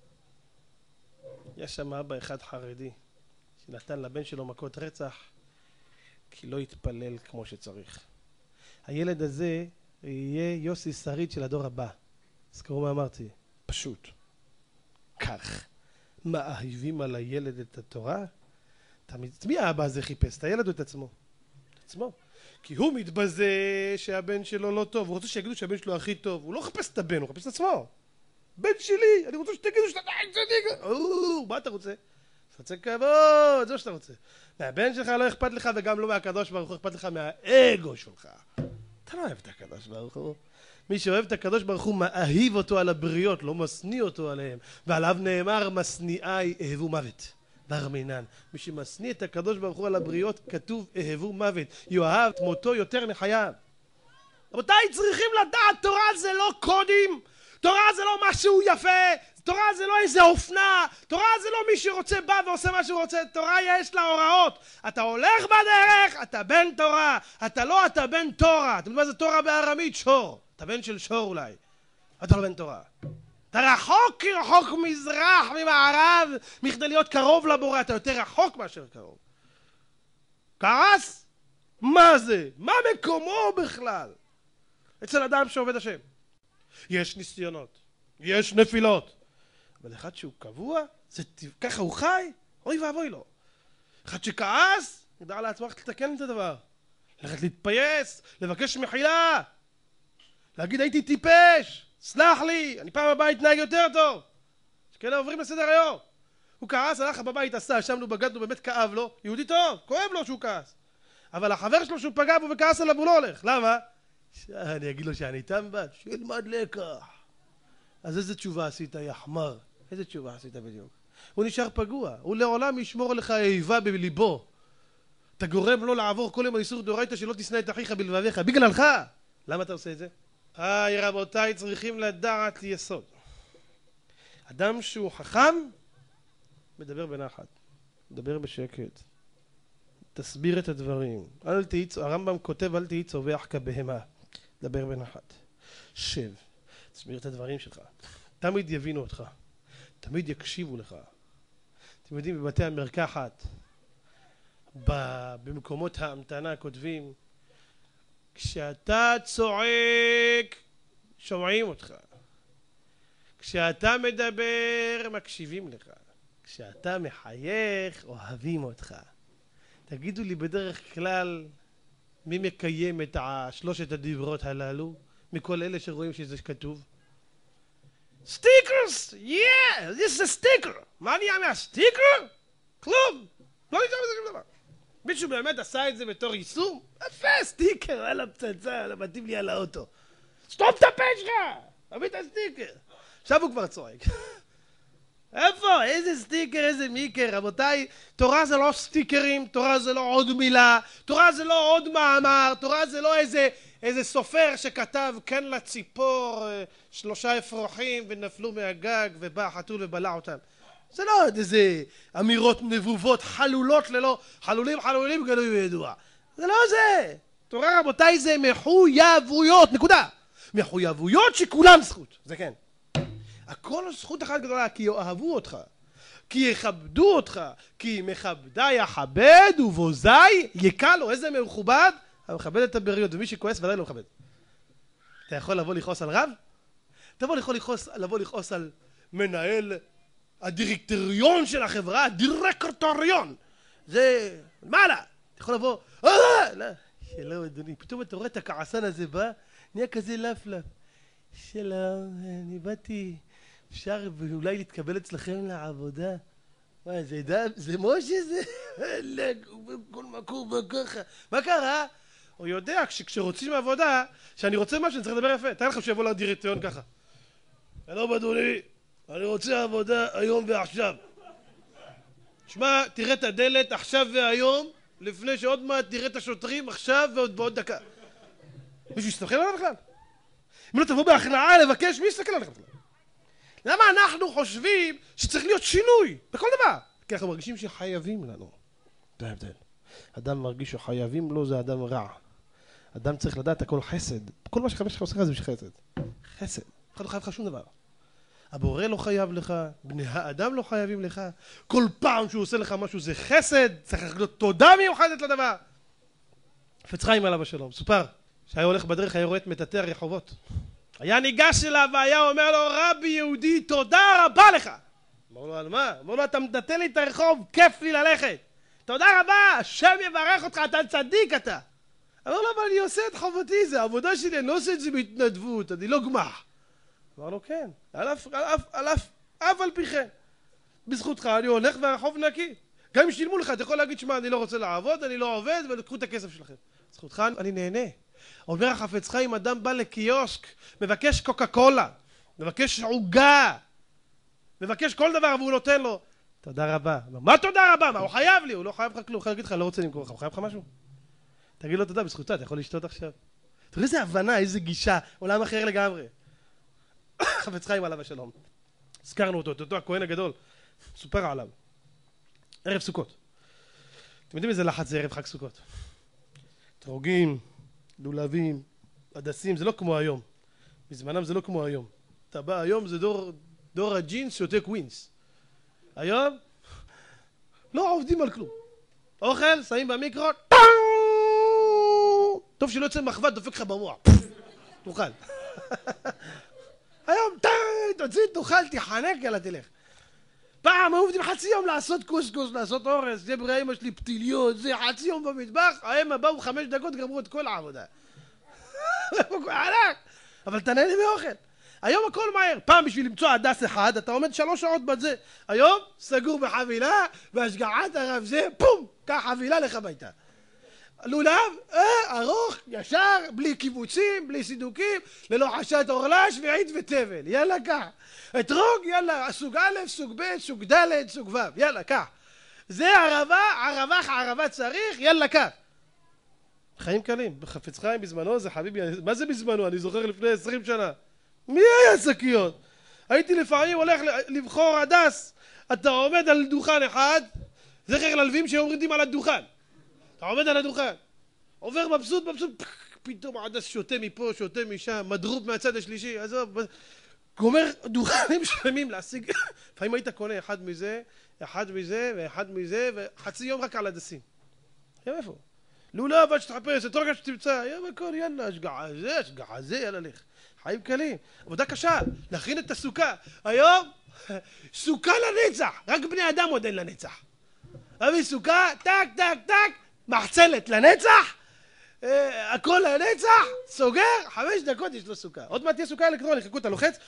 S1: יש שם אבא אחד חרדי שנתן לבן שלו מכות רצח כי לא התפלל כמו שצריך. הילד הזה יהיה יוסי שריד של הדור הבא. זכרו מה אמרתי? פשוט כך מאהיבים על הילד את התורה? מי האבא הזה חיפש? את הילד או את עצמו? את עצמו. כי הוא מתבזה שהבן שלו לא טוב, הוא רוצה שיגידו שהבן שלו הכי טוב. הוא לא חפש את הבן, הוא חפש את עצמו. בן שלי, אני רוצה שתגידו שאתה צדיק. מה אתה רוצה? רוצה כבוד, זה מה שאתה רוצה. מהבן שלך לא אכפת לך וגם לא מהקדוש ברוך הוא, אכפת לך מהאגו שלך. אתה לא אוהב את הקדוש ברוך הוא. מי שאוהב את הקדוש ברוך הוא מאהיב אותו על הבריות, לא משניא אותו עליהם. ועליו נאמר משניאי אהבו מוות. בר מינן. מי שמשניא את הקדוש ברוך הוא על הבריות, כתוב אהבו מוות. יאהב את מותו יותר מחייו. רבותיי, צריכים לדעת, תורה זה לא קודים, תורה זה לא משהו יפה, תורה זה לא איזה אופנה, תורה זה לא מי שרוצה בא ועושה מה שהוא רוצה, תורה יש לה הוראות. אתה הולך בדרך, אתה בן תורה, אתה לא, אתה בן תורה. אתם יודעים מה זה תורה בארמית? שור. אתה בן של שור אולי, אתה לא בן תורה. אתה רחוק רחוק מזרח ממערב, מכדי להיות קרוב לבורא, אתה יותר רחוק מאשר קרוב. כעס? מה זה? מה מקומו בכלל? אצל אדם שעובד השם. יש ניסיונות, יש נפילות, אבל אחד שהוא קבוע, זה, ככה הוא חי, אוי ואבוי לו. אחד שכעס, ידע לעצמך לתקן את הדבר. ללכת להתפייס, לבקש מחילה, להגיד הייתי טיפש, סלח לי, אני פעם הבאה אתנהג יותר טוב. שכאלה עוברים לסדר היום. הוא כעס, הלך בבית, עשה, ישבנו, בגדנו, באמת כאב לו, יהודי טוב, כואב לו שהוא כעס. אבל החבר שלו שהוא פגע בו וכעס עליו הוא לא הולך. למה? אני אגיד לו שאני טמבל, שילמד לקח. אז איזה תשובה עשית, יא חמר? איזה תשובה עשית בדיוק? הוא נשאר פגוע, הוא לעולם ישמור לך איבה בליבו. אתה גורם לו לעבור כל יום על איסור דאורייתא שלא תשנא את אחיך בלבביך, בגללך. למה אתה עושה את זה? היי רבותיי, צריכים לדעת יסוד. אדם שהוא חכם מדבר בנחת, מדבר בשקט, תסביר את הדברים. אל תהי, הרמב"ם כותב אל תהי צווח כבהמה, דבר בנחת, שב, תסביר את הדברים שלך, תמיד יבינו אותך, תמיד יקשיבו לך. אתם יודעים, בבתי המרקחת, במקומות ההמתנה כותבים, כשאתה צועק שומעים אותך, כשאתה מדבר מקשיבים לך, כשאתה מחייך אוהבים אותך. תגידו לי בדרך כלל מי מקיים את שלושת הדיברות הללו מכל אלה שרואים שזה כתוב? סטיקרס! Yeah! This is a sticker! מה נהיה מהסטיקר? כלום! לא נשאר בזה שום דבר. מישהו באמת עשה את זה בתור יישום? יפה, סטיקר, על הפצצה, על מתאים לי על האוטו. סתום את הפה שלך! תביא את הסטיקר. עכשיו הוא כבר צועק. איפה? איזה סטיקר, איזה מיקר? רבותיי, תורה זה לא סטיקרים, תורה זה לא עוד מילה, תורה זה לא עוד מאמר, תורה זה לא איזה, איזה סופר שכתב כן לציפור שלושה אפרוחים ונפלו מהגג ובא החתול ובלע אותם. זה לא עוד איזה אמירות נבובות חלולות ללא, חלולים חלולים גלוי וידוע. זה לא זה. תורה רבותיי זה מחויבויות, נקודה. מחויבויות שכולם זכות, זה כן. הכל זכות אחת גדולה, כי יאהבו אותך, כי יכבדו אותך, כי מכבדי יכבד ובוזי יקל לו. איזה מכובד? המכבד את הבריות, ומי שכועס ודאי לא מכבד. אתה יכול לבוא לכעוס על רב? אתה יכול לכעוס, לבוא לכעוס על מנהל הדירקטוריון של החברה, הדירקטוריון. זה, מה לה? אתה יכול לבוא, אה, לא, שלום אדוני, פתאום אתה רואה את הכעסן הזה בא, נהיה כזה לפלף. שלום, אני באתי, אפשר אולי להתקבל אצלכם לעבודה? מה, זה דם, זה משה זה? כל מקום בככה. מה קרה? הוא יודע שכשרוצים עבודה, שאני רוצה משהו, אני צריך לדבר יפה. תאר לך שיבוא לדירקטוריון ככה. שלום אדוני, אני רוצה עבודה היום ועכשיו. שמע, תראה את הדלת עכשיו והיום, לפני שעוד מעט תראה את השוטרים עכשיו ועוד בעוד דקה. מישהו יסתכל עליו בכלל? אם לא תבוא בהכנעה לבקש, מי יסתכל עליך בכלל? למה אנחנו חושבים שצריך להיות שינוי בכל דבר? כי אנחנו מרגישים שחייבים לנו. זה ההבדל. אדם מרגיש שחייבים לו, זה אדם רע. אדם צריך לדעת הכל חסד. כל מה שחמש שלך עושה זה בשביל חסד. חסד. אחד לא חייב לך שום דבר. הבורא לא חייב לך, בני האדם לא חייבים לך. כל פעם שהוא עושה לך משהו זה חסד, צריך להיות תודה מיוחדת לדבר. חפץ חיים עליו השלום, סופר, שהיה הולך בדרך, היה רואה את מטאטא הרחובות. היה ניגש אליו והיה אומר לו, רבי יהודי, תודה רבה לך. אמר לו, על מה? אמר לו, אתה מטאטא לי את הרחוב, כיף לי ללכת. תודה רבה, השם יברך אותך, אתה צדיק אתה. אמר לו, אבל אני עושה את חובתי, זה העבודה שלי, אני לא עושה את זה בהתנדבות, אני לא גמח. אמר לו, כן, על אף, על אף, על אף, אף על פי כן. בזכותך אני הולך והרחוב נקי. גם אם שילמו לך, אתה יכול להגיד, שמה, אני לא רוצה לעבוד, אני לא עובד, ולקחו את הכסף שלכם. בזכותך אני נהנה. אומר החפץ חיים, אדם בא לקיוסק, מבקש קוקה קולה, מבקש עוגה, מבקש כל דבר, והוא נותן לו. תודה רבה. מה תודה רבה? מה, הוא חייב לי? הוא לא חייב לך כלום. הוא חייב להגיד לך, לא רוצה למכור לך, הוא חייב לך משהו? תגיד לו תודה, בזכותה, אתה יכול לשתות עכשיו. תראה איזה הבנה, איזה גישה, עולם אחר לגמרי. חפץ חיים עליו השלום. הזכרנו אותו, אותו הכהן הגדול. סופר עליו. ערב סוכות. אתם יודעים איזה לחץ זה ערב חג סוכות? תרוגים, לולבים, הדסים, זה לא כמו היום. בזמנם זה לא כמו היום. אתה בא היום, זה דור, דור הג'ינס שותה קווינס. היום, לא עובדים על כלום. אוכל, שמים במיקרו, טוב שלא יוצא מחבת, דופק לך במוח. תאכל. היום, תוציא, תאכל, תחנק, יאללה, תלך. פעם היו עובדים חצי יום לעשות קוסקוס, לעשות אורס, זה ברי אמא שלי פתיליות, זה חצי יום במטבח, האמא באו חמש דקות, גמרו את כל העבודה. אבל אתה נהנה מאוכל. היום הכל מהר. פעם בשביל למצוא הדס אחד, אתה עומד שלוש שעות בזה. היום סגור בחבילה, והשגעת הרב זה, פום, קח חבילה לך ביתה. לולב, אה, ארוך, ישר, בלי קיבוצים, בלי סידוקים, ללא חשת אורלה, שביעית ותבל. יאללה, קח. אתרוג, יאללה, סוג א', סוג ב', סוג ד', סוג ו'. יאללה, קח. זה ערבה, ערבה, ערבה צריך, יאללה, קח. חיים קלים. חפץ חיים בזמנו, זה חביבי, מה זה בזמנו? אני זוכר לפני עשרים שנה. מי היה שקיות? הייתי לפעמים הולך לבחור הדס. אתה עומד על דוכן אחד, זכר ללווים שעומדים על הדוכן. אתה עומד על הדוכן, עובר מבסוט, מבסוט, פתאום הדס שותה מפה, שותה משם, מדרוב מהצד השלישי, עזוב, גומר דוכנים שלמים להשיג. לפעמים היית קונה אחד מזה, אחד מזה, ואחד מזה, וחצי יום רק על הדסים. יום איפה? לולב עד שתחפש, את רגע שתמצא, יום הכל, יאללה, השגעה זה, השגעה זה, יאללה לך. חיים קלים, עבודה קשה, להכין את הסוכה. היום, סוכה לנצח, רק בני אדם עוד אין לנצח. אבי סוכה, טק, טק, טק, מחצלת לנצח, אה, הכל לנצח, סוגר, חמש דקות יש לו סוכה. עוד מעט תהיה סוכה אלקטרונית, חכו, אתה לוחץ,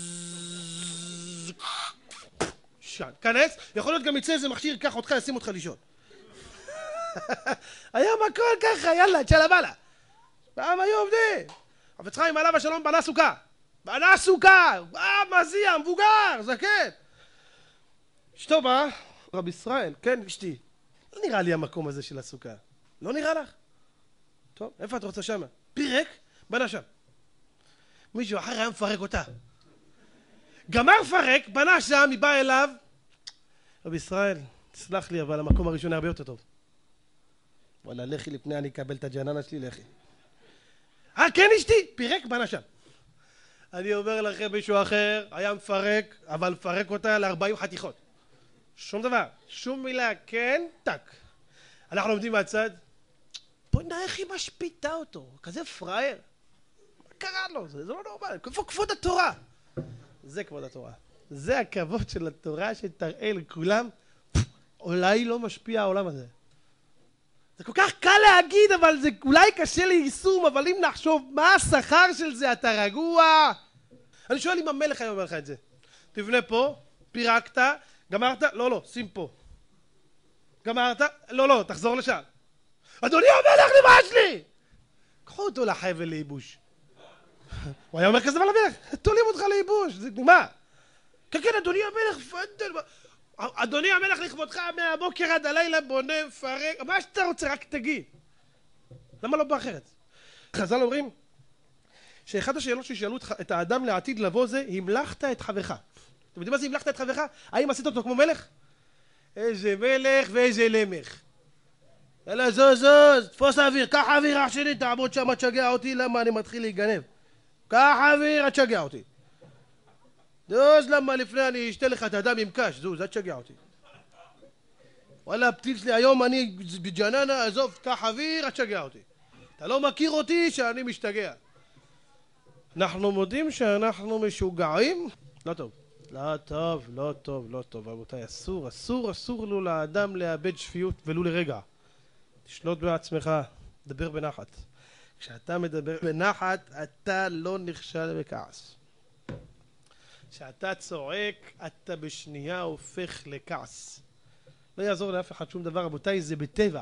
S1: שם, כנס, יכול להיות גם יצא איזה מכשיר, ייקח אותך, ישים אותך לישון. היום הכל ככה, יאללה, צ'לה בלה. פעם היו עובדים. חפץ חיים עליו השלום בנה סוכה. בנה סוכה, אה, מזיע, מבוגר, זקן. אשתו באה, רב ישראל, כן אשתי, לא נראה לי המקום הזה של הסוכה. לא נראה לך? טוב, איפה את רוצה שמה? פירק, בנה שם. מישהו אחר היה מפרק אותה. גמר פרק, בנה שם, היא באה אליו. רב ישראל, תסלח לי, אבל המקום הראשון הרבה יותר טוב. וואלה, לכי לפני אני אקבל את הג'ננה שלי, לכי. אה, כן אשתי? פירק, בנה שם. אני אומר לכם, מישהו אחר היה מפרק, אבל מפרק אותה ל-ארבעים חתיכות. שום דבר, שום מילה, כן, טק. אנחנו עומדים מהצד. בוא נראה איך היא משפיטה אותו, כזה פראייר. מה קרה לו? זה, זה לא נורמל. איפה כבוד התורה? זה כבוד התורה. זה הכבוד של התורה שתראה לכולם. אולי לא משפיע העולם הזה. זה כל כך קל להגיד, אבל זה אולי קשה ליישום, אבל אם נחשוב מה השכר של זה, אתה רגוע? אני שואל אם המלך היה אומר לך את זה. תבנה פה, פירקת, גמרת? לא, לא, שים פה. גמרת? לא, לא, תחזור לשם. אדוני המלך, נמאס לי! קחו אותו לחבל לייבוש. הוא היה אומר כזה למלך, תולים אותך לייבוש, זה מה? כן, כן, אדוני המלך, פנדל, אדוני המלך לכבודך מהבוקר עד הלילה בונה, מפרק, מה שאתה רוצה, רק תגיד. למה לא באחרת? חז"ל אומרים שאחת השאלות ששאלו את האדם לעתיד לבוא זה, המלכת את חברך. אתם יודעים מה זה המלכת את חברך? האם עשית אותו כמו מלך? איזה מלך ואיזה למך. יאללה, זוז, זוז, תפוס אוויר, קח אוויר אח שלי, תעמוד שם, תשגע אותי, למה אני מתחיל להיגנב? קח אוויר, תשגע אותי. זוז, למה לפני אני אשתה לך את הדם עם קש, זוז, את תשגע אותי. וואלה, הפתיל שלי היום אני בג'ננה, עזוב, קח אוויר, תשגע אותי. אתה לא מכיר אותי שאני משתגע. אנחנו מודים שאנחנו משוגעים? לא טוב. לא טוב, לא טוב, לא טוב. רבותיי, אסור, אסור, אסור לו לאדם לאבד שפיות ולו לרגע. תשלוט בעצמך, דבר בנחת. כשאתה מדבר בנחת, אתה לא נכשל בכעס. כשאתה צועק, אתה בשנייה הופך לכעס. לא יעזור לאף אחד שום דבר, רבותיי, זה בטבע.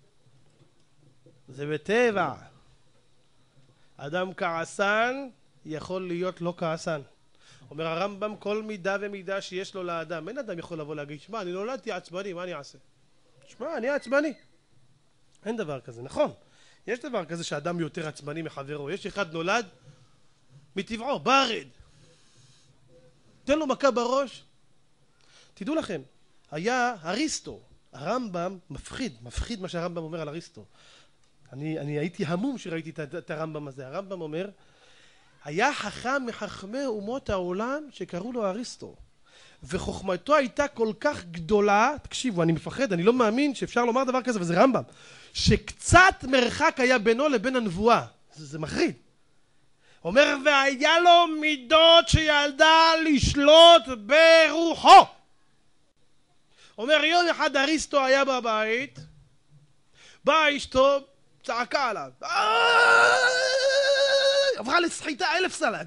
S1: זה בטבע. אדם כעסן יכול להיות לא כעסן. אומר הרמב"ם, כל מידה ומידה שיש לו לאדם. אין אדם יכול לבוא להגיד, שמע, אני נולדתי עצבני, מה אני אעשה? שמע, אני עצבני. אין דבר כזה, נכון. יש דבר כזה שאדם יותר עצבני מחברו. יש אחד נולד מטבעו, ברד. תן לו מכה בראש. תדעו לכם, היה אריסטו. הרמב"ם מפחיד, מפחיד מה שהרמב"ם אומר על אריסטו. אני, אני הייתי המום שראיתי את, את הרמב"ם הזה. הרמב"ם אומר, היה חכם מחכמי אומות העולם שקראו לו אריסטו. וחוכמתו הייתה כל כך גדולה, תקשיבו, אני מפחד, אני לא מאמין שאפשר לומר דבר כזה, וזה רמב"ם, שקצת מרחק היה בינו לבין הנבואה. זה, זה מחריד. אומר, והיה לו מידות שילדה לשלוט ברוחו. אומר, יום אחד אריסטו היה בבית, באה אשתו, צעקה עליו, עברה לסחיטה אלף סלט,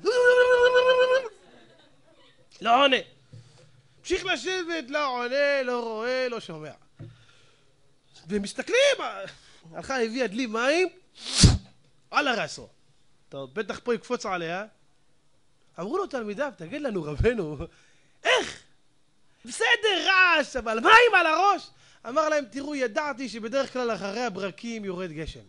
S1: לא עונה. המשיך לשבת, לא עונה, לא רואה, לא שומע. ומסתכלים, הלכה הביאה דלי מים על הרסו. טוב, בטח פה יקפוץ עליה. אמרו לו תלמידיו, תגיד לנו רבנו, איך? בסדר, רעש, אבל מים על הראש? אמר להם, תראו, ידעתי שבדרך כלל אחרי הברקים יורד גשם.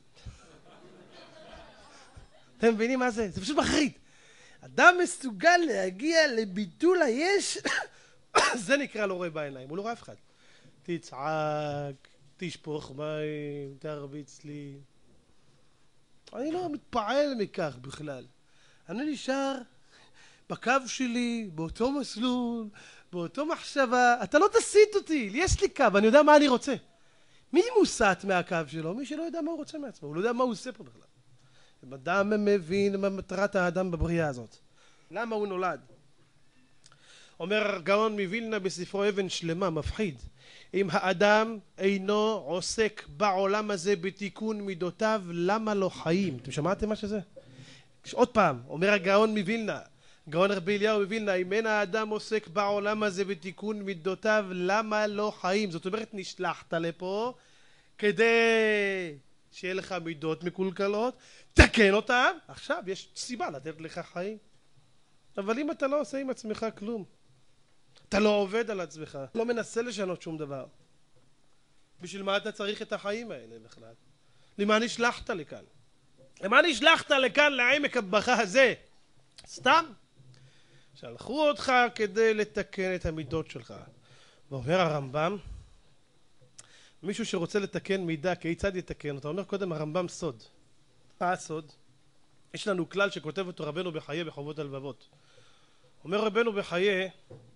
S1: אתם מבינים מה זה? זה פשוט מחריד. אדם מסוגל להגיע לביטול היש, זה נקרא לא רואה בעיניים, הוא לא רואה אף אחד. תצעק, תשפוך מים, תרביץ לי. אני לא מתפעל מכך בכלל. אני נשאר בקו שלי, באותו מסלול, באותו מחשבה. אתה לא תסיט אותי, יש לי קו, אני יודע מה אני רוצה. מי מוסט מהקו שלו? מי שלא יודע מה הוא רוצה מעצמו, הוא לא יודע מה הוא עושה פה בכלל. אדם מבין מה מטרת האדם בבריאה הזאת. למה הוא נולד? אומר גאון מווילנה בספרו אבן שלמה, מפחיד. אם האדם אינו עוסק בעולם הזה בתיקון מידותיו, למה לא חיים? אתם שמעתם מה שזה? עוד פעם, אומר הגאון מווילנה, גאון רבי אליהו מווילנה, אם אין האדם עוסק בעולם הזה בתיקון מידותיו, למה לא חיים? זאת אומרת, נשלחת לפה כדי שיהיה לך מידות מקולקלות, תקן אותם, עכשיו יש סיבה לתת לך חיים. אבל אם אתה לא עושה עם עצמך כלום, אתה לא עובד על עצמך, לא מנסה לשנות שום דבר. בשביל מה אתה צריך את החיים האלה בכלל? למה נשלחת לכאן? למה נשלחת לכאן לעמק הבכה הזה? סתם? שלחו אותך כדי לתקן את המידות שלך. ואומר הרמב"ם, מישהו שרוצה לתקן מידה, כיצד יתקן אותה? אומר קודם הרמב"ם סוד. מה הסוד? יש לנו כלל שכותב אותו רבנו בחיי בחובות הלבבות. אומר רבנו בחיי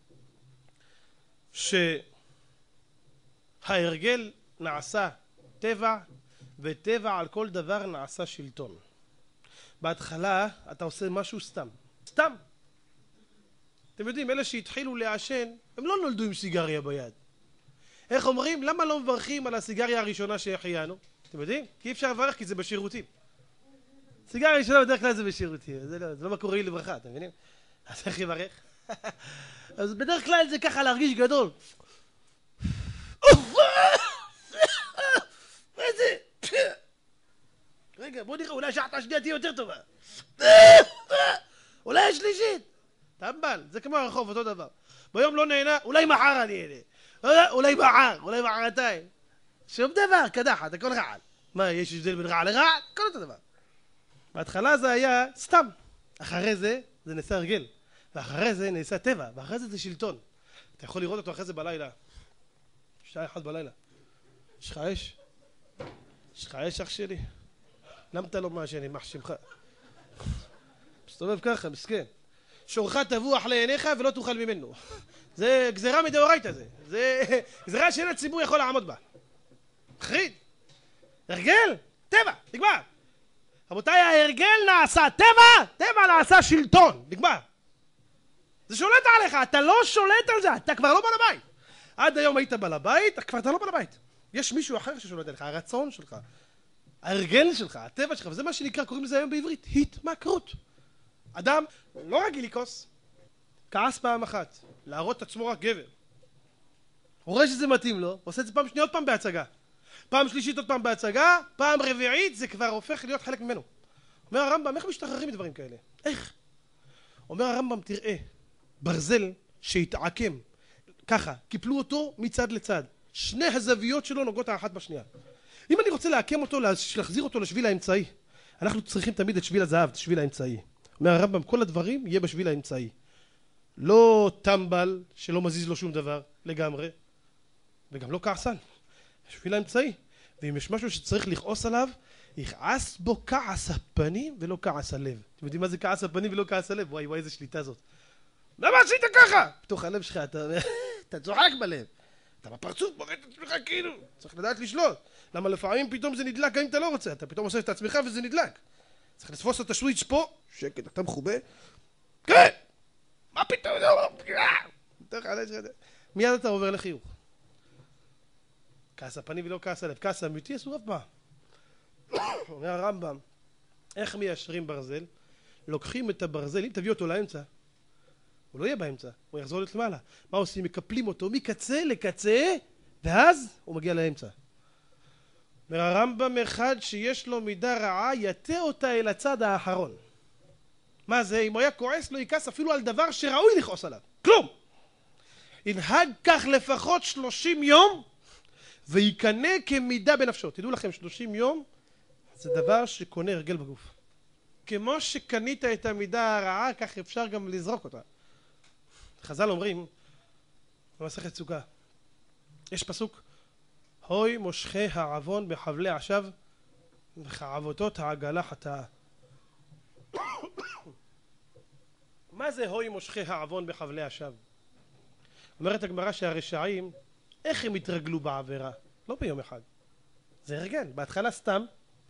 S1: שההרגל נעשה טבע, וטבע על כל דבר נעשה שלטון. בהתחלה אתה עושה משהו סתם. סתם. אתם יודעים, אלה שהתחילו לעשן, הם לא נולדו עם סיגריה ביד. איך אומרים? למה לא מברכים על הסיגריה הראשונה שהחיינו? אתם יודעים? כי אי אפשר לברך, כי זה בשירותים. סיגריה ראשונה בדרך כלל זה בשירותים. זה לא, זה לא מה קורה לי לברכה, אתם מבינים? אז איך יברך? אז בדרך כלל זה ככה להרגיש גדול. מה זה? רגע, בוא נראה, אולי השחת השנייה תהיה יותר טובה. אולי השלישית. טמבל, זה כמו הרחוב, אותו דבר. ביום לא נהנה, אולי מחר אני אהנה. אולי מחר, אולי מחרתיים. שום דבר, קדחת, הכל רעל. מה, יש הבדל בין רעל לרעל? כל אותו דבר. בהתחלה זה היה סתם. אחרי זה, זה נעשה הרגל. ואחרי זה נעשה טבע. ואחרי זה זה שלטון. אתה יכול לראות אותו אחרי זה בלילה. שעה אחת בלילה. יש לך אש? יש לך אש, אח שלי? למה אתה לא מעשן עם אח שמך? מסתובב ככה, מסכן. שורך תבוח לעיניך ולא תאכל ממנו. זה גזירה מדאורייתא זה. זה גזירה שאין הציבור יכול לעמוד בה. מחריד. הרגל, טבע, נגמר. רבותיי, ההרגל נעשה טבע, טבע נעשה שלטון, נגמר. זה שולט עליך, אתה לא שולט על זה, אתה כבר לא בעל הבית. עד היום היית בעל הבית, כבר אתה לא בעל הבית. יש מישהו אחר ששולט עליך, הרצון שלך, ההרגל שלך, הטבע שלך, וזה מה שנקרא, קוראים לזה היום בעברית, התמכרות. אדם לא רגיל לכעוס, כעס פעם אחת, להראות את עצמו רק גבר. הוא רואה שזה מתאים לו, עושה את זה פעם שנייה עוד פעם בהצגה. פעם שלישית עוד פעם בהצגה, פעם רביעית זה כבר הופך להיות חלק ממנו. אומר הרמב"ם, איך משתחררים מדברים כאלה? איך? אומר הרמב"ם, תראה, ברזל שהתעקם, ככה, קיפלו אותו מצד לצד. שני הזוויות שלו נוגעות האחת בשנייה. אם אני רוצה להעקם אותו, להחזיר אותו לשביל האמצעי, אנחנו צריכים תמיד את שביל הזהב, את שביל האמצעי. אומר הרמב"ם, כל הדברים יהיה בשביל האמצעי. לא טמבל שלא מזיז לו שום דבר לגמרי, וגם לא כעסן. שביל האמצעי. ואם יש משהו שצריך לכעוס עליו, יכעס בו כעס הפנים ולא כעס הלב. אתם יודעים מה זה כעס הפנים ולא כעס הלב? וואי וואי איזה שליטה זאת. למה עשית ככה? בתוך הלב שלך אתה, אתה צוחק בלב. אתה בפרצוף מראה את עצמך כאילו. צריך לדעת לשלוט. למה לפעמים פתאום זה נדלק גם אם אתה לא רוצה. אתה פתאום עושה את עצמך וזה נדלק. צריך לתפוס את השוויץ' פה. שקט, אתה מחובה. כן! מה פתאום? מיד אתה עובר לחיוך. כעס הפנים ולא כעס הלב. כעס אמיתי אסור אף פעם. אומר הרמב"ם, איך מיישרים ברזל? לוקחים את הברזל, אם תביא אותו לאמצע, הוא לא יהיה באמצע, הוא יחזור להיות למעלה. מה עושים? מקפלים אותו מקצה לקצה, ואז הוא מגיע לאמצע. אומר הרמב"ם, אחד שיש לו מידה רעה, יתה אותה אל הצד האחרון. מה זה? אם הוא היה כועס, לא ייכעס אפילו על דבר שראוי לכעוס עליו. כלום! ינהג כך לפחות שלושים יום, ויקנה כמידה בנפשו. תדעו לכם, שלושים יום זה דבר שקונה הרגל בגוף. כמו שקנית את המידה הרעה, כך אפשר גם לזרוק אותה. חז"ל אומרים, במסכת סוכה, יש פסוק, הוי מושכי העוון בחבלי עשב, וכעבותות העגלה חטאה. מה זה הוי מושכי העוון בחבלי עשב? אומרת הגמרא שהרשעים, איך הם התרגלו בעבירה? לא ביום אחד. זה הרגל. בהתחלה סתם.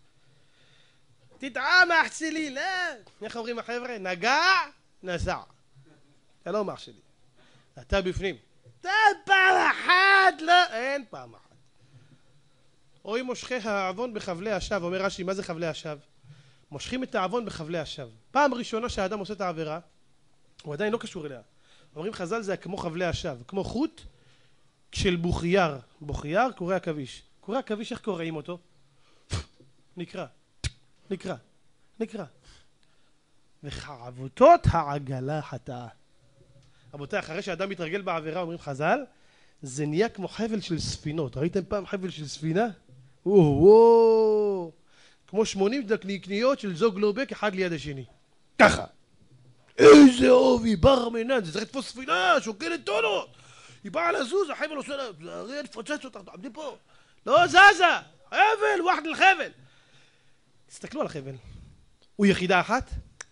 S1: תטעם אח שלי, לא. איך אומרים החבר'ה? נגע, נסע. אתה לא אח שלי. אתה בפנים. אתה פעם אחת, לא. אין פעם אחת. אוי מושכי העוון בחבלי עשב. אומר רש"י, מה זה חבלי עשב? מושכים את העוון בחבלי עשב. פעם ראשונה שהאדם עושה את העבירה, הוא עדיין לא קשור אליה. אומרים חז"ל זה כמו חבלי עשב, כמו חוט של בוכייר. בוכייר קורא עכביש. קורא עכביש, איך קוראים אותו? נקרא, נקרא, נקרא. וכעבותות העגלה חטאה. רבותיי, אחרי שאדם מתרגל בעבירה, אומרים חז"ל, זה נהיה כמו חבל של ספינות. ראיתם פעם חבל של ספינה? וואו, כמו שמונים נקניות של זוג לובק אחד ליד השני. ככה. איזה עובי, בר מנן, זה צריך לתפוס ספינה, שוקלת טונות. היא באה לזוז, החבל עושה לה, זה הרי נפוצץ אותך, תעמדי פה. לא זזה, חבל, וואחד לחבל. תסתכלו על החבל. הוא יחידה אחת?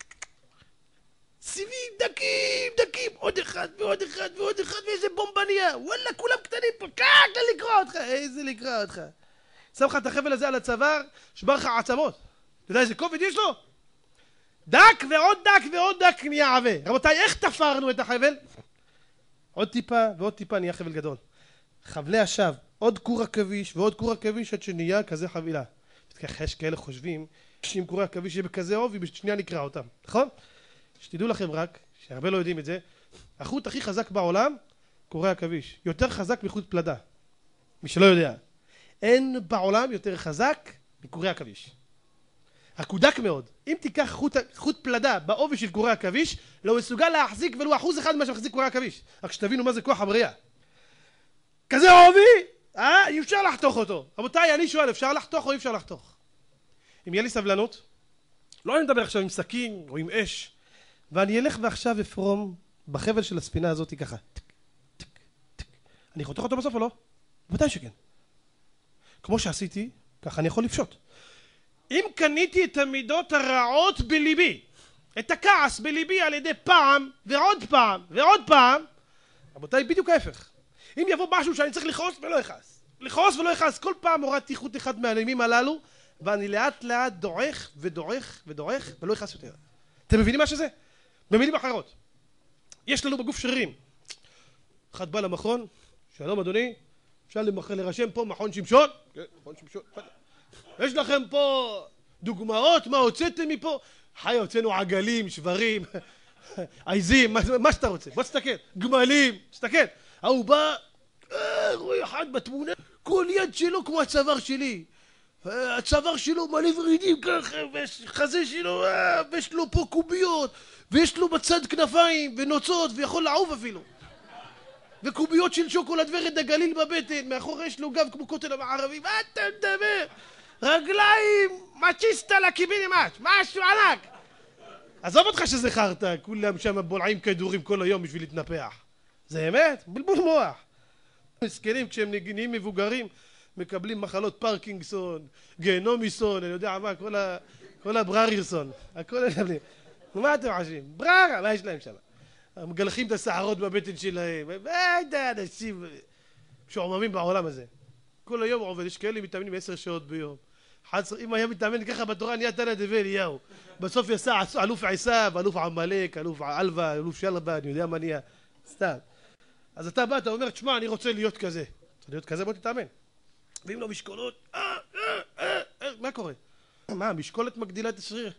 S1: סיבים דקים, דקים, עוד אחד ועוד אחד ועוד אחד ואיזה בומבניה. וואלה, כולם קטנים פה, קאק, לקרוא אותך. איזה לקרוא אותך. שם לך את החבל הזה על הצוואר, שבר לך עצמות. אתה יודע איזה כובד יש לו? דק ועוד דק ועוד דק נהיה עבה. רבותיי, איך תפרנו את החבל? עוד טיפה ועוד טיפה נהיה חבל גדול. חבלי השב, עוד קור עכביש ועוד קור עכביש עד שנהיה כזה חבילה. ככה יש כאלה חושבים שאם קורי עכביש יהיה בכזה עובי, בשנייה נקרא אותם, נכון? שתדעו לכם רק, שהרבה לא יודעים את זה, החוט הכי חזק בעולם, קורי עכביש. יותר חזק מחוט פלדה. מי שלא יודע. אין בעולם יותר חזק מקורי עכביש. הקודק מאוד. אם תיקח חוט, חוט פלדה בעובי של קורי עכביש, לא מסוגל להחזיק ולו אחוז אחד ממה שמחזיק קורי עכביש. רק שתבינו מה זה כוח הבריאה. כזה עובי, אה? אי אפשר לחתוך אותו. רבותיי, אני שואל, אפשר לחתוך או אי אפשר לחתוך? אם יהיה לי סבלנות, לא אני מדבר עכשיו עם סכין או עם אש, ואני אלך ועכשיו אפרום בחבל של הספינה הזאת ככה. טק, טק, טק. אני חותך אותו בסוף או לא? בוודאי שכן. כמו שעשיתי, ככה אני יכול לפשוט. אם קניתי את המידות הרעות בליבי, את הכעס בליבי על ידי פעם ועוד פעם ועוד פעם, רבותיי, בדיוק ההפך. אם יבוא משהו שאני צריך לכעוס ולא יכעס, לכעוס ולא יכעס, כל פעם הורדתי חוט אחד מהימים הללו, ואני לאט לאט דועך ודועך ודועך ולא יכעס יותר. אתם מבינים מה שזה? במילים אחרות, יש לנו בגוף שרירים. אחד בא למכון, שלום אדוני, אפשר לרשם פה מכון שמשון? כן, מכון שמשון. יש לכם פה דוגמאות, מה הוצאתם מפה? חי, הוצאנו עגלים, שברים, עיזים, מה, מה שאתה רוצה. בוא תסתכל, גמלים, תסתכל. הוא בא, אה, רואה אחד בתמונה, כל יד שלו כמו הצוואר שלי. הצוואר שלו מלא ורידים ככה, והחזה שלו, אה, ויש לו פה קוביות, ויש לו בצד כנפיים ונוצות, ויכול לעוף אפילו. וקוביות של שוקולד ורד הגליל בבטן, מאחורי יש לו גב כמו כותל המערבי. מה אתה מדבר? רגליים, מצ'יסטה לקיבינימט, משהו ענק. עזוב אותך שזה חרטא, כולם שם בולעים כדורים כל היום בשביל להתנפח. זה אמת? בלבול מוח. מסכנים כשהם נהיים מבוגרים, מקבלים מחלות פרקינגסון, גהנומיסון, אני יודע מה, כל, ה... כל הבררירסון. הכל מקבלים. מה אתם חושבים? בררה, מה יש להם שם? מגלחים את השערות בבטן שלהם. ואתה אנשים שעוממים בעולם הזה. כל היום עובד, יש כאלה מתאמנים עשר שעות ביום. אם היה מתאמן ככה בתורה נהיה תנא דבי אליהו. בסוף יצא אלוף עשיו, אלוף עמלק, אלוף אלווה, אלוף שלבה, אני יודע מה נהיה. סתם. אז אתה בא, אתה אומר, תשמע, אני רוצה להיות כזה. רוצה להיות כזה, בוא תתאמן. ואם לא משקולות, אה, אה, אה, אה, מה קורה? מה, משקולת מגדילה את השריר.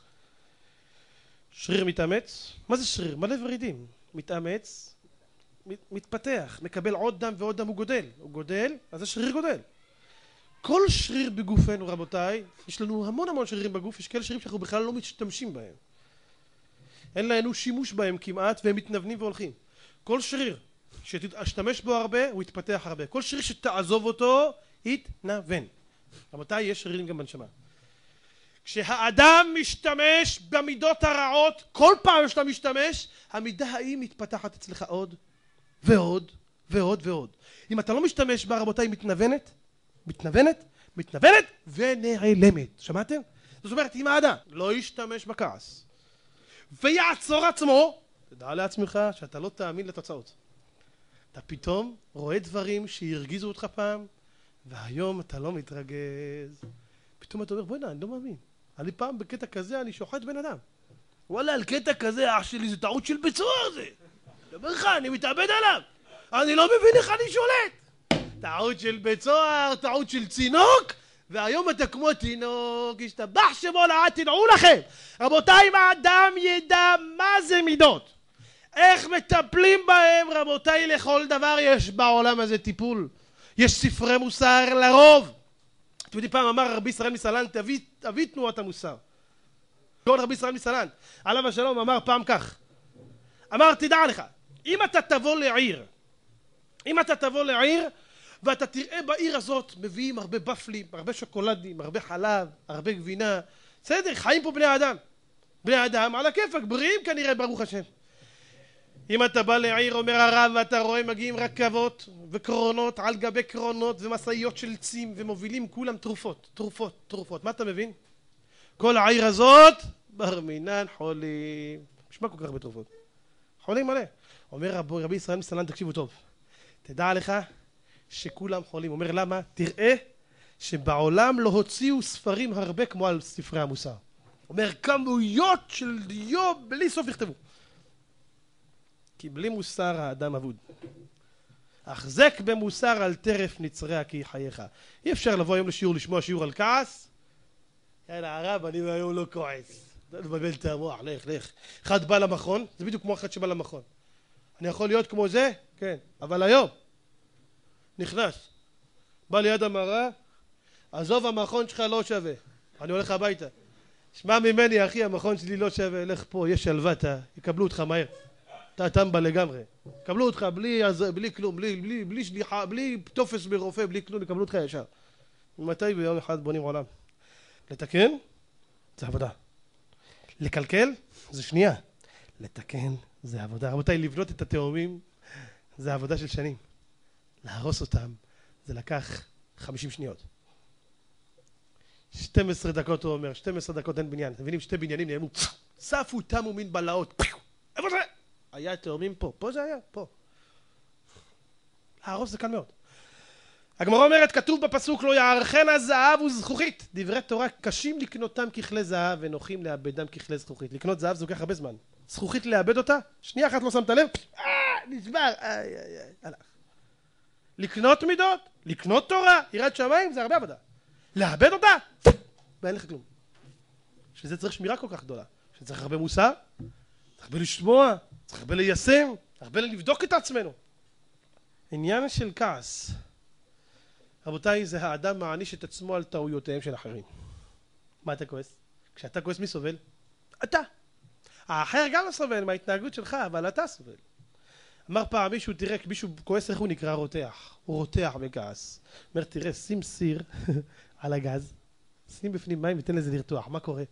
S1: שריר מתאמץ? מה זה שריר? מלא ורידים. מתאמץ, מתפתח, מקבל עוד דם ועוד דם, הוא גודל. הוא גודל, אז השריר גודל. כל שריר בגופנו, רבותיי, יש לנו המון המון שרירים בגוף, יש כאלה שרירים שאנחנו בכלל לא משתמשים בהם. אין לנו שימוש בהם כמעט, והם מתנוונים והולכים. כל שריר שתשתמש בו הרבה, הוא יתפתח הרבה. כל שריר שתעזוב אותו, יתנוון. רבותיי, יש שרירים גם בנשמה. כשהאדם משתמש במידות הרעות, כל פעם שאתה משתמש, המידה ההיא מתפתחת אצלך עוד ועוד ועוד ועוד. אם אתה לא משתמש בה, רבותיי, מתנוונת, מתנוונת, מתנוונת ונעלמת. שמעתם? זאת אומרת, אם האדם לא ישתמש בכעס ויעצור עצמו, תדע לעצמך שאתה לא תאמין לתוצאות. אתה פתאום רואה דברים שהרגיזו אותך פעם, והיום אתה לא מתרגז. פתאום אתה אומר, בואי נה, אני לא מאמין. אני פעם בקטע כזה, אני שוחט בן אדם. וואלה, על קטע כזה, אח שלי, זה טעות של ביצוע הזה. דבר לך, אני מתאבד עליו. אני לא מבין איך אני שולט. טעות של ביצוע, טעות של צינוק, והיום אתה כמו תינוק, השתבח שמו לעד, תדעו לכם. רבותיי, אם האדם ידע מה זה מידות, איך מטפלים בהם, רבותיי, לכל דבר יש בעולם הזה טיפול. יש ספרי מוסר לרוב. אתם יודעים, פעם אמר רבי ישראל מסלנט, אבי, אבי תנועת המוסר. כל רבי ישראל מסלנט, עליו השלום, אמר פעם כך. אמר, תדע לך, אם אתה תבוא לעיר, אם אתה תבוא לעיר ואתה תראה בעיר הזאת מביאים הרבה בפלים, הרבה שוקולדים, הרבה חלב, הרבה גבינה, בסדר, חיים פה בני אדם, בני אדם על הכיפק, בריאים כנראה ברוך השם. אם אתה בא לעיר, אומר הרב, ואתה רואה מגיעים רכבות וקרונות על גבי קרונות ומשאיות של צים ומובילים כולם תרופות, תרופות, תרופות, מה אתה מבין? כל העיר הזאת בר מינן חולים, משמע כל כך הרבה תרופות, חולים מלא. אומר רב, רבי ישראל מסלן, תקשיבו טוב, תדע לך שכולם חולים. אומר למה? תראה שבעולם לא הוציאו ספרים הרבה כמו על ספרי המוסר. אומר כמויות של דיו בלי סוף יכתבו, כי בלי מוסר האדם אבוד. החזק במוסר על טרף נצרע כי חייך. אי אפשר לבוא היום לשיעור לשמוע שיעור על כעס. יאללה הרב, אני היום לא כועס, אתה מבלבל את המוח, לך לך. אחד בא למכון, זה בדיוק כמו אחד שבא למכון. אני יכול להיות כמו זה? כן. אבל היום נכנס, בא ליד המראה, עזוב המכון שלך לא שווה, אני הולך הביתה. שמע ממני אחי, המכון שלי לא שווה, לך פה, יש שלוותה, יקבלו אותך מהר. אתה טמבה לגמרי, יקבלו אותך בלי, בלי כלום, בלי, בלי, בלי שליחה, בלי תופס ברופא, בלי כלום, יקבלו אותך ישר. ממתי ביום אחד בונים עולם? לתקן זה עבודה, לקלקל זה שנייה, לתקן זה עבודה. רבותיי, לבנות את התאומים זה עבודה של שנים, להרוס אותם זה לקח חמישים שניות. שתים עשרה דקות הוא אומר, שתים עשרה דקות אין בניין. אתם מבינים? שתי בניינים נעלמו, צפו תמו מין בלעות. איפה זה? היה תאומים פה, פה זה היה, פה. להרוס זה קל מאוד. הגמרא אומרת, כתוב בפסוק, לא יערכנה זהב וזכוכית. דברי תורה קשים לקנותם ככלי זהב ונוחים לאבדם ככלי זכוכית. לקנות זהב זה לוקח הרבה זמן. זכוכית לאבד אותה, שנייה אחת לא שמת לב, אה, נשבר, איי איי איי, הלך. לקנות מידות, לקנות תורה, יראת שמיים, זה הרבה עבודה. לאבד אותה, ואין לך כלום. שזה צריך שמירה כל כך גדולה. שצריך הרבה מוסר, צריך הרבה לשמוע, צריך הרבה ליישם, הרבה לבדוק את עצמנו. עניין של כעס, רבותיי, זה האדם מעניש את עצמו על טעויותיהם של אחרים. מה אתה כועס? כשאתה כועס מי סובל? אתה. האחר גם לא סובל מההתנהגות שלך, אבל אתה סובל. אמר פעם מישהו, תראה, מישהו כועס, איך הוא נקרא? רותח. הוא רותח בכעס. אומר, תראה, שים סיר על הגז, שים בפנים מים ותן לזה לרתוח. מה קורה?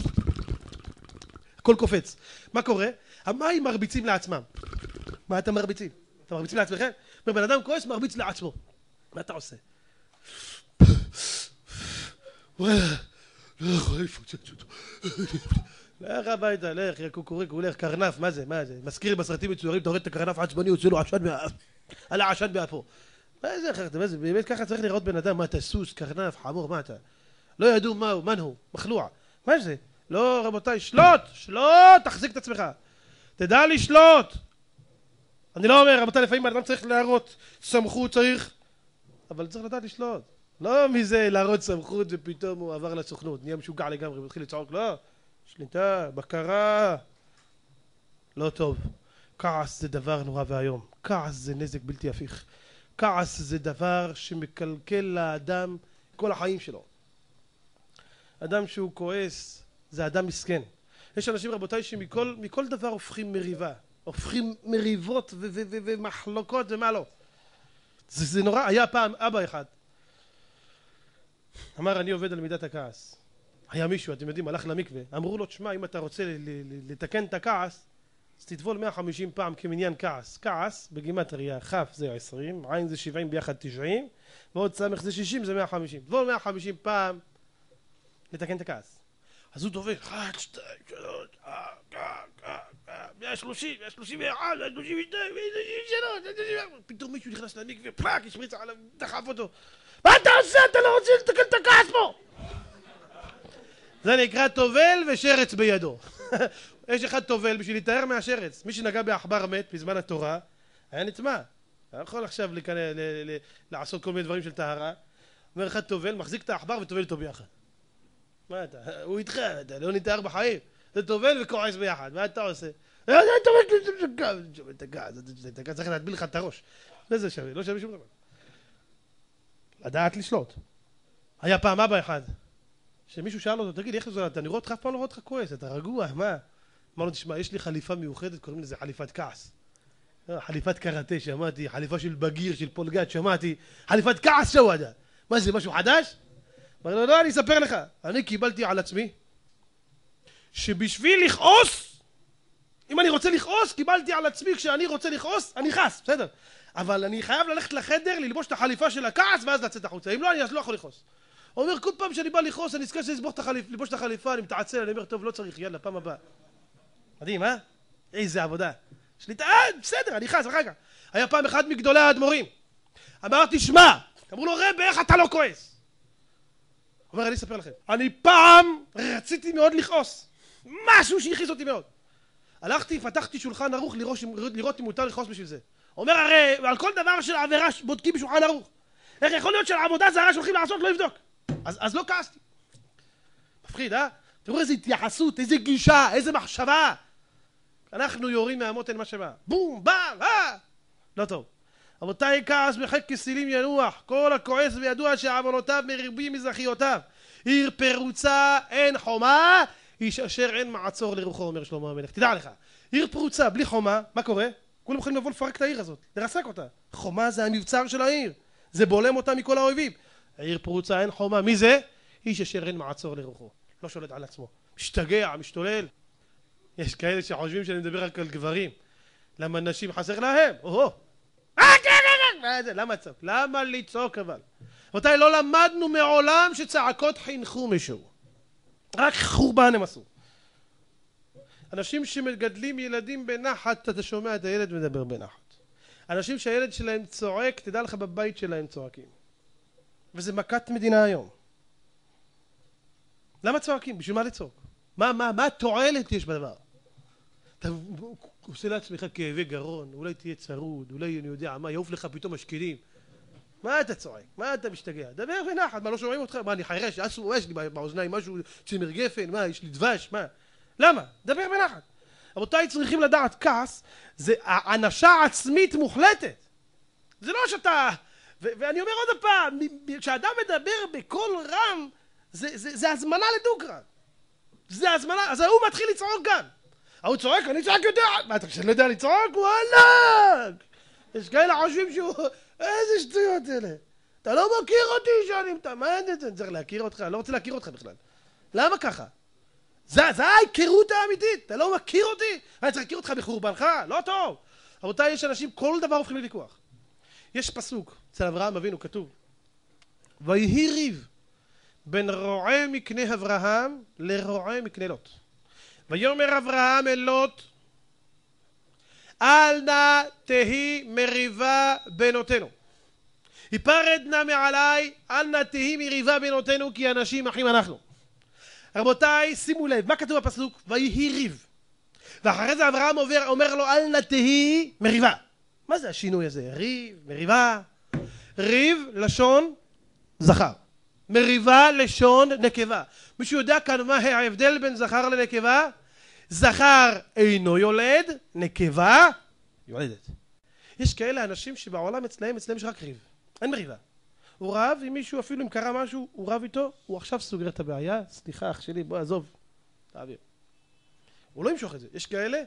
S1: הכל קופץ. מה קורה? המים מרביצים לעצמם. מה אתם מרביצים? אתם מרביצים לעצמכם? בן אדם כועס מרביץ לעצמו. מה אתה עושה? וואלה, לא יכול לפוצץ אותו. לך הביתה, לך, יא קוקוריקו, לך, קרנף, מה זה, מה זה? מזכיר בסרטים מצוירים, אתה רואה את הקרנף עצבני, יוצא לו עשן מהאף, על העשן באפו. מה זה אחרת, מה זה? באמת ככה צריך לראות בן אדם, מה אתה, סוס, קרנף, חמור, מה אתה? לא ידעו מהו, מן הוא, מחלוע. מה זה? לא, רבותיי, שלוט, שלוט, תחזיק את עצמך. תדע לשלוט. אני לא אומר, רבותיי, לפעמים אדם צריך להראות סמכות, צריך, אבל צריך לדעת לשלוט. לא מזה להראות סמכות ופתאום הוא עבר לסוכנות, נהיה משוגע לגמרי, הוא התחיל לצעוק, לא. שליטה, בקרה, לא טוב. כעס זה דבר נורא והיום. כעס זה נזק בלתי הפיך. כעס זה דבר שמקלקל לאדם כל החיים שלו. אדם שהוא כועס זה אדם מסכן. יש אנשים רבותיי שמכל מכל דבר הופכים מריבה, הופכים מריבות ו- ו- ו- ומחלוקות ומה לא. זה, זה נורא. היה פעם אבא אחד אמר, אני עובד על מידת הכעס. היה מישהו, אתם יודעים, הלך למקווה, אמרו לו, תשמע, אם אתה רוצה לתקן את הכעס, אז תטבול מאה וחמישים פעם כמניין כעס. כעס, בגימטריה, כף זה עשרים, עין זה שבעים, ביחד תשעים, ועוד סמך זה שישים, זה מאה וחמישים. תטבול מאה וחמישים פעם לתקן את הכעס. אז הוא דובר, אחת, שתיים, שלוש, מאה שלושים, מאה שלושים ואחת, מאה שלושים ושתיים, מאה שלושים ושלוש, פתאום מישהו נכנס למקווה, פלאק, השפריץ עליו, דחף אותו. מה אתה עושה? אתה לא רוצה לתקן את הכעס פה! זה נקרא טובל ושרץ בידו. יש אחד טובל בשביל להתאר מהשרץ. מי שנגע בעכבר מת בזמן התורה היה נטמע. אתה יכול עכשיו לעשות כל מיני דברים של טהרה. אומר אחד טובל, מחזיק את העכבר וטובל איתו ביחד. מה אתה? הוא איתך, אתה לא נתאר בחיים. זה טובל וכועס ביחד. מה אתה עושה? צריך להטביל לך את הראש. זה שווה, לא שווה שום דבר. לדעת לשלוט. היה פעם אבא אחד שמישהו שאל אותו, תגיד, איך זה, אתה נראה אותך, אף פעם לא רואה אותך כועס, אתה רגוע, מה? אמר לו, תשמע, יש לי חליפה מיוחדת, קוראים לזה חליפת כעס. חליפת קראטה שמעתי, חליפה של בגיר, של פולגת שמעתי, חליפת כעס שוואדה. מה זה, משהו חדש? אמר לו, לא, אני אספר לך. אני קיבלתי על עצמי שבשביל לכעוס, אם אני רוצה לכעוס, קיבלתי על עצמי כשאני רוצה לכעוס, אני חס, בסדר. אבל אני חייב ללכת לחדר, ללבוש את החליפה של הכעס ואז לצאת החוצה. אם לא, אני אז לא יכול לכעוס. הוא אומר, כל פעם שאני בא לכעוס, אני אזכר ללבוש את החליפה, אני מתעצל, אני אומר, טוב, לא צריך, יאללה, פעם הבאה. מדהים, אה? איזה עבודה. שליטה, אה, בסדר, אני חס, אחר כך. היה פעם אחד מגדולי האדמו"רים. אמרתי, שמע, אמרו לו, רב, איך אתה לא כועס? הוא אומר, אני אספר לכם. אני פעם רציתי מאוד לכעוס. משהו שהכעיס אותי מאוד. הלכתי, פתחתי שולחן ערוך לראות, לראות אם מותר לכעוס בשביל זה. אומר, הרי על כל דבר של עבירה בודקים בשולחן ערוך. איך יכול להיות שעבודה זרה שהולכים לעשות לא יבדוק? אז, אז לא כעסתי. מפחיד, אה? תראו איזה התייחסות, איזה גישה, איזה מחשבה. אנחנו יורים מהמותן מה שבא. בום, בם, אה! לא טוב. רבותיי, כעס בחק כסילים ינוח. כל הכועס וידוע שעוונותיו מרבים מזרחיותיו. עיר פרוצה אין חומה, איש אשר אין מעצור לרוחו, אומר שלמה המלך. תדע לך, עיר פרוצה בלי חומה, מה קורה? כולם יכולים לבוא לפרק את העיר הזאת, לרסק אותה. חומה זה המבצר של העיר. זה בולם אותה מכל האויבים. העיר פרוצה אין חומה. מי זה? איש אשר אין מעצור לרוחו. לא שולט על עצמו. משתגע, משתולל. יש כאלה שחושבים שאני מדבר רק על גברים. למה נשים חסר להם? או-הו. למה צעק? למה לצעוק אבל? רבותיי, לא למדנו מעולם שצעקות חינכו מישהו. רק חורבן הם עשו. אנשים שמגדלים ילדים בנחת, אתה שומע את הילד מדבר בנחת. אנשים שהילד שלהם צועק, תדע לך בבית שלהם צועקים. וזה מכת מדינה היום. למה צועקים? בשביל מה לצעוק? מה, מה, מה התועלת יש בדבר? אתה עושה לעצמך כאבי גרון, אולי תהיה צרוד, אולי אני יודע מה, יעוף לך פתאום משקילים. מה אתה צועק? מה אתה משתגע? דבר בנחת, מה לא שומעים אותך? מה אני חיירש? יש לי באוזניים משהו צמר גפן? מה, יש לי דבש? מה? למה? דבר בנחת. רבותיי, צריכים לדעת, כעס זה האנשה עצמית מוחלטת. זה לא שאתה... ו- ואני אומר עוד פעם, כשאדם מדבר בקול רם, זה, זה, זה הזמנה לדוגרן. זה הזמנה, אז הוא מתחיל לצעוק גם. הוא צועק, אני צועק יודע. מה, אתה כשאני לא יודע לצעוק? וואלה! יש כאלה חושבים שהוא... איזה שטויות אלה. אתה לא מכיר אותי שאני מתאמן את זה. אני צריך להכיר אותך, אני לא רוצה להכיר אותך בכלל. למה ככה? זה, זה ההיכרות האמיתית. אתה לא מכיר אותי? אני צריך להכיר אותך בחורבנך? לא טוב. רבותיי, יש אנשים, כל דבר הופכים לוויכוח. יש פסוק, אצל אברהם אבינו כתוב, ויהי ריב בין רועה מקנה אברהם לרועה מקנה לוט. ויאמר אברהם אל לוט, אל נא תהי מריבה בינותינו. היפרד נא מעלי, אל נא תהי מריבה בינותינו, כי אנשים אחים אנחנו. רבותיי, שימו לב, מה כתוב בפסוק? ויהי ריב. ואחרי זה אברהם אומר, אומר לו, אל נא תהי מריבה. מה זה השינוי הזה? ריב, מריבה. ריב, לשון זכר. מריבה, לשון נקבה. מישהו יודע כאן מה ההבדל בין זכר לנקבה? זכר אינו יולד, נקבה יולדת. יש כאלה אנשים שבעולם אצלהם, אצלהם יש רק ריב. אין מריבה. הוא רב עם מישהו, אפילו אם קרה משהו, הוא רב איתו, הוא עכשיו סוגר את הבעיה. סליחה, אח שלי, בוא, עזוב. תעביר. הוא לא ימשוך את זה. יש כאלה,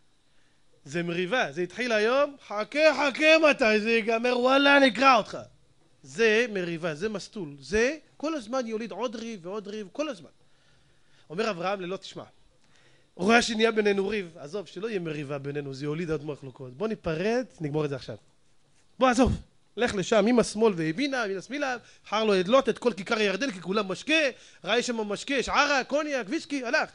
S1: זה מריבה, זה התחיל היום, חכה חכה מתי זה ייגמר, וואלה נקרא אותך. זה מריבה, זה מסטול, זה כל הזמן יוליד עוד ריב ועוד ריב, כל הזמן. אומר אברהם ללא תשמע, הוא רואה שנהיה בינינו ריב, עזוב, שלא יהיה מריבה בינינו, זה יוליד עוד מחלוקות, בוא ניפרד, נגמור את זה עכשיו. בוא עזוב, לך לשם, עם השמאל והבינה, מן השמילה, חר לו הדלות את כל כיכר הירדן, כי כולם משקה, ראה שם משקה, יש ערה, קוניאק, ויסקי, הלך.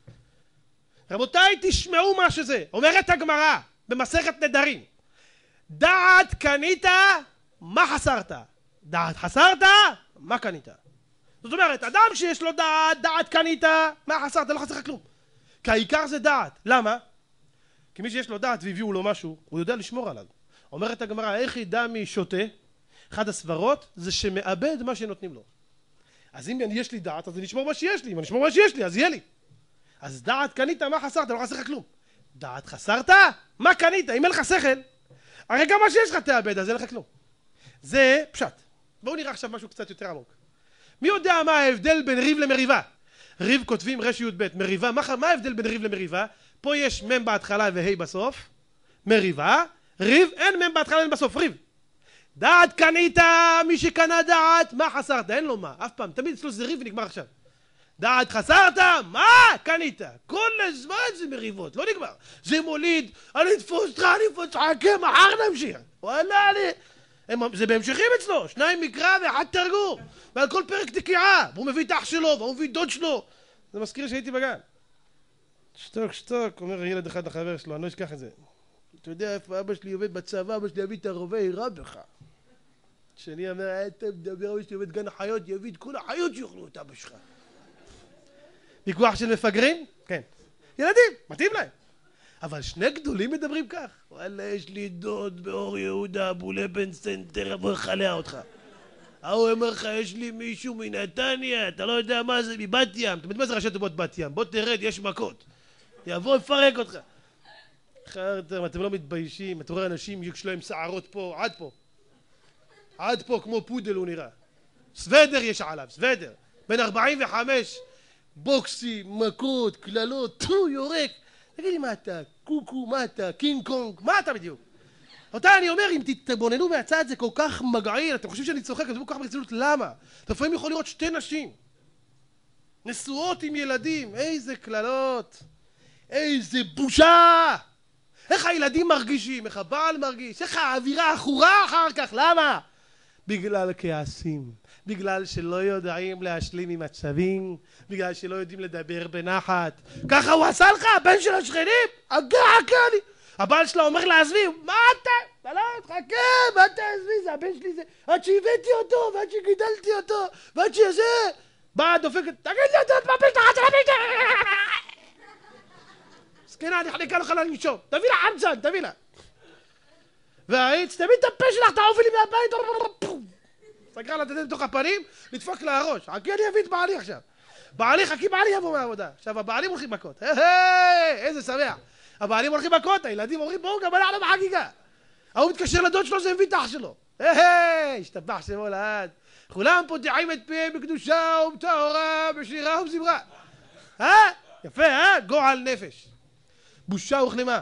S1: רבותיי, תשמעו מה שזה. אומרת הגמרא במסכת נדרים, דעת קנית, מה חסרת? דעת חסרת, מה קנית? זאת אומרת, אדם שיש לו דעת, דעת קנית, מה חסרת? לא חסר כלום. כי העיקר זה דעת. למה? כי מי שיש לו דעת והביאו לו משהו, הוא יודע לשמור עליו. אומרת הגמרא, איך ידע מי שותה? אחד הסברות זה שמאבד מה שנותנים לו. אז אם יש לי דעת, אז אני אשמור מה שיש לי. אם אני אשמור מה שיש לי, אז יהיה לי. אז דעת קנית, מה חסרת? לא חסר כלום. דעת חסרת? מה קנית? אם אין לך שכל, הרי גם מה שיש לך תאבד, אז אין לך כלום. זה פשט. בואו נראה עכשיו משהו קצת יותר עמוק. מי יודע מה ההבדל בין ריב למריבה? ריב כותבים רש י' ב', מריבה, מה, מה ההבדל בין ריב למריבה? פה יש מ' בהתחלה וה' בסוף, מריבה, ריב, אין מהם בהתחלה, אין בסוף, ריב. דעת קנית, מי שקנה דעת, מה חסרת? אין לו מה, אף פעם, תמיד אצלו זה ריב ונגמר עכשיו. דעת חסרת, מה קנית? כל הזמן זה מריבות, לא נגמר. זה מוליד, אני אתפוס אותך, אני אתפוס אותך, כן, מחר נמשיך. וואלה, אני... הם, זה בהמשכים אצלו, שניים מקרא ואחד תרגום. ועל כל פרק תקיעה, והוא מביא את אח שלו, והוא מביא את דוד שלו. זה מזכיר שהייתי בגן. שתוק, שתוק, אומר ילד אחד לחבר שלו, אני לא אשכח את זה. אתה יודע איפה אבא שלי עובד בצבא, אבא שלי יביא את הרובה, יירה בך. שני אומר, אתה מדבר, אבא שלי עובד גן החיות, יביא את כל החיות שיוכלו את אבא שלך. ויכוח של מפגרים? כן. ילדים, מתאים להם. אבל שני גדולים מדברים כך. וואלה, יש לי דוד באור יהודה, בולה בן סנטר, אבוא לחלע אותך. ההוא אומר לך, יש לי מישהו מנתניה, אתה לא יודע מה זה, מבת ים. אתה יודע מה זה ראשי תיבות בת ים? בוא תרד, יש מכות. יבוא לפרק אותך. חרטם, אתם לא מתביישים, אתה רואה אנשים יש להם שערות פה, עד פה. עד פה, כמו פודל הוא נראה. סוודר יש עליו, סוודר. בן ארבעים וחמש, בוקסים, מכות, קללות, טו, יורק. תגיד לי, מה אתה? קוקו, מה אתה? קינג קונג, מה אתה בדיוק? אותה אני אומר, אם תתבוננו מהצד זה כל כך מגעיל, אתם חושבים שאני צוחק, זה כל כך ברצינות, למה? אתה לפעמים יכול לראות שתי נשים, נשואות עם ילדים, איזה קללות, איזה בושה! איך הילדים מרגישים, איך הבעל מרגיש, איך האווירה החורה אחר כך, למה? בגלל כעסים, בגלל שלא יודעים להשלים עם מצבים, בגלל שלא יודעים לדבר בנחת. ככה הוא עשה לך, הבן של השכנים? הגע, הגע לי. הבעל שלה אומר לה, עזבי, מה אתה? אתה לא, תחכה, מה אתה עזבי? זה הבן שלי זה, עד שהבאתי אותו, ועד שגידלתי אותו, ועד שזה, באה דופקת, תגיד לי, אתה מה פתח, אתה לא פתח. סכנה, אני חליקה לך לנשום, תביא לה חמצן, תביא לה. והאיץ, תביא את הפה שלך, תעופי לי מהבית, סגרה לה, תתן לתוך הפנים, לדפוק לה הראש. חכי אני אביא את בעלי עכשיו. בעלי, חכי בעלי יבוא מהעבודה. עכשיו, הבעלים הולכים מכות. איזה שמח. הבעלים הולכים מכות, הילדים אומרים, בואו, גם אנחנו בחגיגה. ההוא מתקשר לדוד שלו, זה מביא את אח שלו. השתבח שמו לעד. כולם פותחים את פיהם בקדושה ובטהרה, בשירה ובזמרה. אה? יפה, אה? גועל נפש. בושה וכלימה.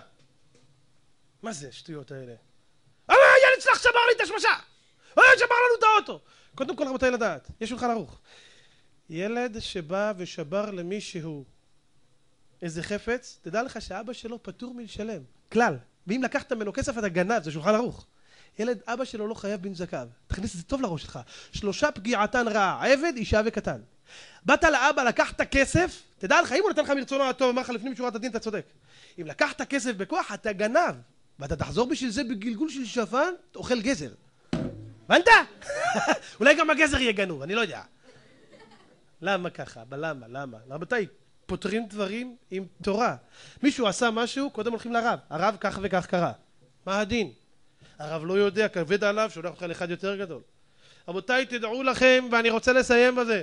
S1: מה זה השטויות האלה? אבל ילד שלך שבר לי את השמשה! ילד שבר לנו את האוטו! קודם כל רבותיי לדעת, יש שולחן ערוך. ילד שבא ושבר למישהו איזה חפץ, תדע לך שאבא שלו פטור מלשלם. כלל. ואם לקחת ממנו כסף אתה גנב, זה שולחן ערוך. ילד, אבא שלו לא חייב בנזקיו. תכניס את זה טוב לראש שלך. שלושה פגיעתן רעה, עבד, אישה וקטן. באת לאבא, לקחת כסף, תדע לך, אם הוא נתן לך מרצונו הטוב, אמר לך לפנים משורת הדין, אתה צודק. אם לקחת כסף בכוח, אתה גנב. ואתה תחזור בשביל זה בגלגול של שפן, אוכל גזר. הבנת? אולי גם הגזר יהיה גנוב, אני לא יודע. למה ככה? למה? למה? רבותיי, פותרים דברים עם תורה. מישהו עשה משהו, קודם הולכים לרב. הרב כך וכך קרה. מה הדין? הרב לא יודע, כבד עליו, שולח אותך לאחד יותר גדול. רבותיי, תדעו לכם, ואני רוצה לסיים בזה,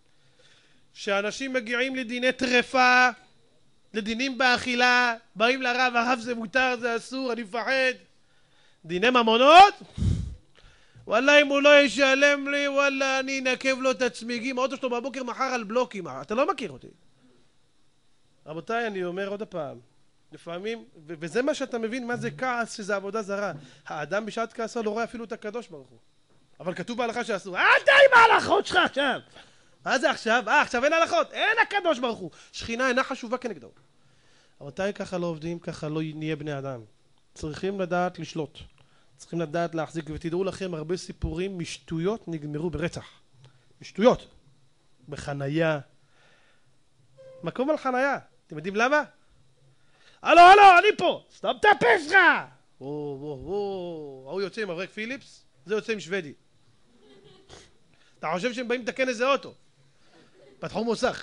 S1: שאנשים מגיעים לדיני טרפה, לדינים באכילה, באים לרב, הרב זה מותר, זה אסור, אני מפחד. דיני ממונות? וואלה, אם הוא לא ישלם לי, וואלה, אני אנקב לו את הצמיגים, האוטו שלו בבוקר מחר על בלוקים. אתה לא מכיר אותי. רבותיי, אני אומר עוד הפעם, לפעמים, וזה מה שאתה מבין, מה זה כעס, שזה עבודה זרה. האדם בשעת כעסו לא רואה אפילו את הקדוש ברוך הוא. אבל כתוב בהלכה שאסור. אה, די עם ההלכות שלך עכשיו! מה זה עכשיו? אה, עכשיו אין הלכות, אין הקדוש ברוך הוא. שכינה אינה חשובה כנגדו. רבותיי, ככה לא עובדים, ככה לא נהיה בני אדם. צריכים לדעת לשלוט. צריכים לדעת להחזיק, ותדעו לכם, הרבה סיפורים משטויות נגמרו ברצח. משטויות. בחנייה. מקום על חנייה. אתם יודעים למה? הלו, הלו, אני פה! סתום את הפה שלך! וואו, וואו, וואו. ההוא יוצא עם אברק פיליפס, זה יוצא עם שוודי. אתה חושב שהם באים לתקן איזה אוטו? פתחו מוסך.